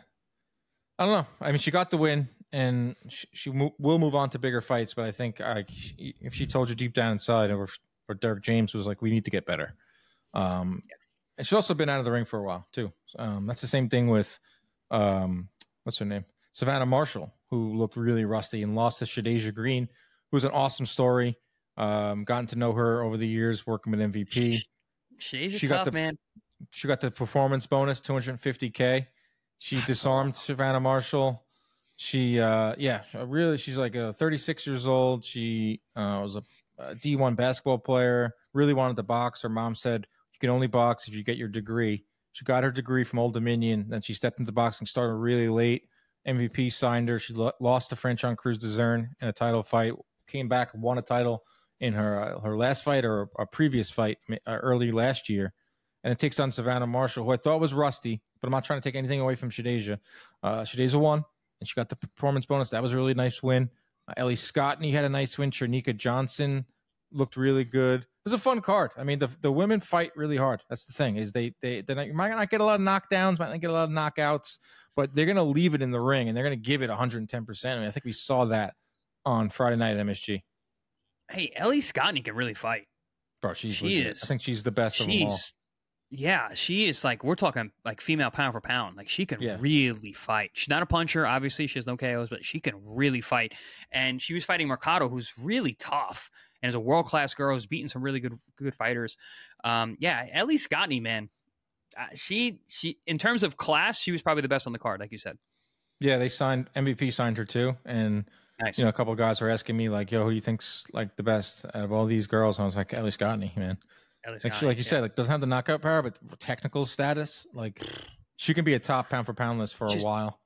I don't know. I mean, she got the win, and she, she mo- will move on to bigger fights. But I think uh, she, if she told you deep down inside, or or Derek James was like, we need to get better. Um, yeah. And she's also been out of the ring for a while too. Um, that's the same thing with um, what's her name, Savannah Marshall, who looked really rusty and lost to Shadeja Green, who's an awesome story. Um, gotten to know her over the years working with M V P. She's she tough, got the man. She got the performance bonus, two hundred fifty K. She disarmed Savannah Marshall. She, uh, yeah, really, she's like a thirty-six years old. She uh, was a, a D one basketball player, really wanted to box. Her mom said, you can only box if you get your degree. She got her degree from Old Dominion. Then she stepped into boxing, started really late. M V P signed her. She lo- lost to Franchon Cruz Dezern in a title fight, came back, won a title in her uh, her last fight or a previous fight uh, early last year. And it takes on Savannah Marshall, who I thought was rusty, but I'm not trying to take anything away from Shadeja. Uh, Shadeja won. And she got the performance bonus. That was a really nice win. Uh, Ellie Scottney had a nice win. Chernika Johnson looked really good. It was a fun card. I mean, the the women fight really hard. That's the thing, is they they they you might not get a lot of knockdowns, might not get a lot of knockouts, but they're gonna leave it in the ring and they're gonna give it one hundred ten percent. I mean, I think we saw that on Friday night at M S G. Hey, Ellie Scottney can really fight. Bro, she's she legit. is. I think she's the best of them all. Yeah, she is like, we're talking like female pound for pound. Like she can Yeah. really fight. She's not a puncher. Obviously, she has no K Os, but she can really fight. And she was fighting Mercado, who's really tough and is a world-class girl who's beaten some really good good fighters. Um, yeah, Ellie Scottney, man. Uh, she, she, in terms of class, she was probably the best on the card, like you said. Yeah, they signed, M V P signed her too. And, Nice. you know, a couple of guys were asking me like, yo, who do you think's like the best out of all these girls? And I was like, Ellie Scottney, man. Ellie Like, she, Scottney, like you yeah. said, like doesn't have the knockout power, but technical status, like she can be a top pound for pound list for She's- a while.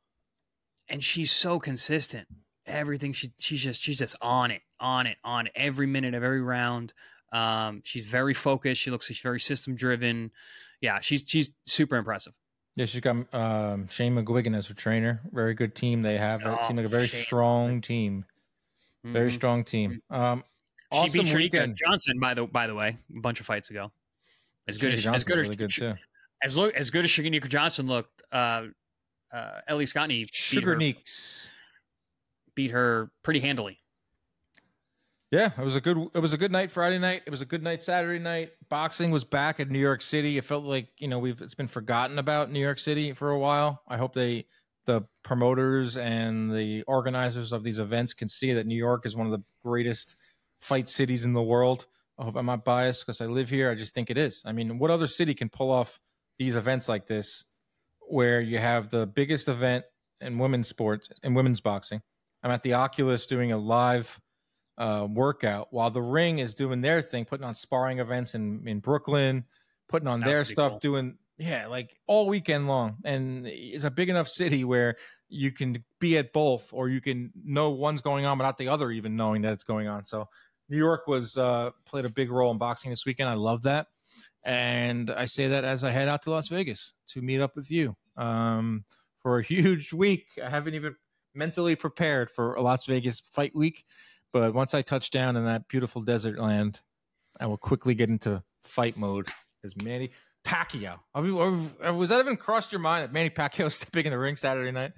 And she's so consistent. Everything she she's just she's just on it, on it, on it. Every minute of every round. Um, she's very focused. She looks like she's very system driven. Yeah, she's she's super impressive. Yeah, she's got um, Shane McGuigan as her trainer. Very good team they have. It Oh, seemed like a very Shane. strong team. Very Mhm. strong team. Um, She awesome beat Shanika weekend. Johnson by the by the way a bunch of fights ago. As good Shanika as as Johnson's good as really good too. as look as good as Shanika Johnson looked. Uh, uh, Ellie Scottney beat Sugar her, Neeks. beat her pretty handily. Yeah, it was a good. It was a good night Friday night. It was a good night Saturday night. Boxing was back in New York City. It felt like you know we've it's been forgotten about New York City for a while. I hope they, the promoters and the organizers of these events, can see that New York is one of the greatest fight cities in the world. I hope I'm not biased because I live here. I just think it is. I mean, what other city can pull off these events like this, where you have the biggest event in women's sports and women's boxing? I'm at the Oculus doing a live uh, workout while the Ring is doing their thing, putting on sparring events in, in Brooklyn, putting on That's their pretty stuff, cool. doing, yeah, like all weekend long. And it's a big enough city where you can be at both, or you can know one's going on, but not the other even knowing that it's going on. So New York was uh, played a big role in boxing this weekend. I love that. And I say that as I head out to Las Vegas to meet up with you um, for a huge week. I haven't even mentally prepared for a Las Vegas fight week. But once I touch down in that beautiful desert land, I will quickly get into fight mode. As Manny Pacquiao. Have you, have, was that even crossed your mind that Manny Pacquiao is stepping in the ring Saturday night?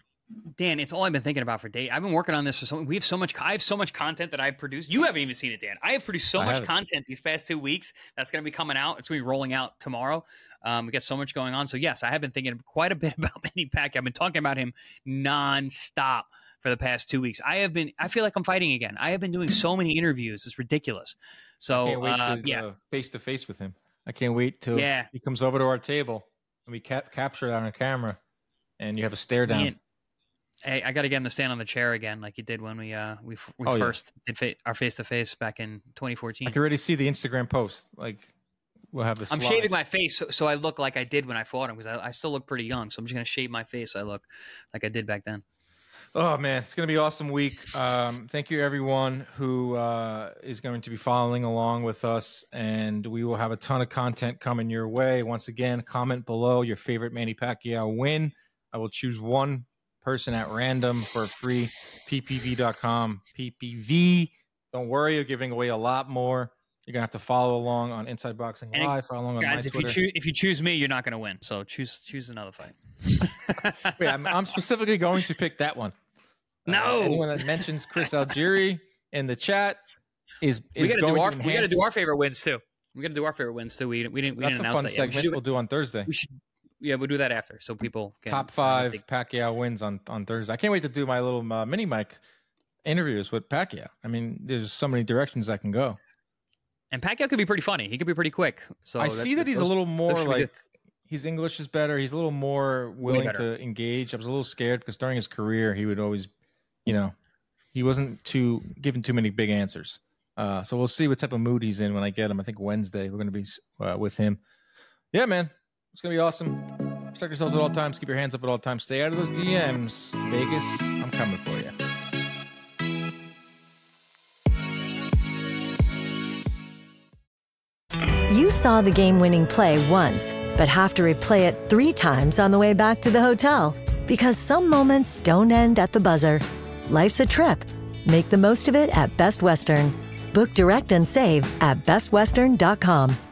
Dan, it's all I've been thinking about for days. I've been working on this for so. We have so much. I have so much content that I've produced. You haven't even seen it, Dan. I have produced so I much haven't. content these past two weeks that's going to be coming out. It's going to be rolling out tomorrow. Um, we got so much going on. So yes, I have been thinking quite a bit about Manny Pacquiao. I've been talking about him nonstop for the past two weeks. I have been. I feel like I'm fighting again. I have been doing so many interviews. It's ridiculous. So I can't wait uh, to yeah, uh, face to face with him. I can't wait till Yeah. he comes over to our table and we cap- capture it on a camera, and you have a stare down. Man, Hey, I got to get him to stand on the chair again, like you did when we uh we we Oh, yeah. first did fa- our face to face back in twenty fourteen. I can already see the Instagram post. Like we'll have the. I'm slide. shaving my face so, so I look like I did when I fought him because I, I still look pretty young. So I'm just gonna shave my face so I look like I did back then. Oh man, it's going to be an awesome week. Um, thank you everyone who uh, is going to be following along with us, and we will have a ton of content coming your way. Once again, comment below your favorite Manny Pacquiao win. I will choose one person at random for a free P P V dot com P P V. Don't worry, you're giving away a lot more. You're gonna have to follow along on Inside Boxing And Live. Follow along on my Guys, if you Twitter. choose if you choose me, you're not gonna win. So choose choose another fight. Wait, I'm, I'm specifically going to pick that one. No. Uh, anyone that mentions Chris Algieri in the chat is is we gotta going do our to we gotta enhance- do our favorite wins too. We gotta do our favorite wins too. We we didn't we That's didn't a announce fun that yet. We should segment do it- we'll do on Thursday. we should yeah we'll do that after so people can Top uh, five think- Pacquiao wins on on Thursday. I can't wait to do my little uh, mini mic interviews with Pacquiao. I mean, there's so many directions I can go. And Pacquiao could be pretty funny. He could be pretty quick. So I that- see that he's those- a little more should be like good. his English is better. He's a little more willing to engage. I was a little scared because during his career, he would always, you know, he wasn't too given too many big answers. Uh, so we'll see what type of mood he's in when I get him. I think Wednesday we're going to be uh, with him. Yeah, man, it's going to be awesome. Protect yourselves at all times. Keep your hands up at all times. Stay out of those D Ms. Vegas, I'm coming for you. You saw the game-winning play once, but have to replay it three times on the way back to the hotel. Because some moments don't end at the buzzer. Life's a trip. Make the most of it at Best Western. Book direct and save at best western dot com.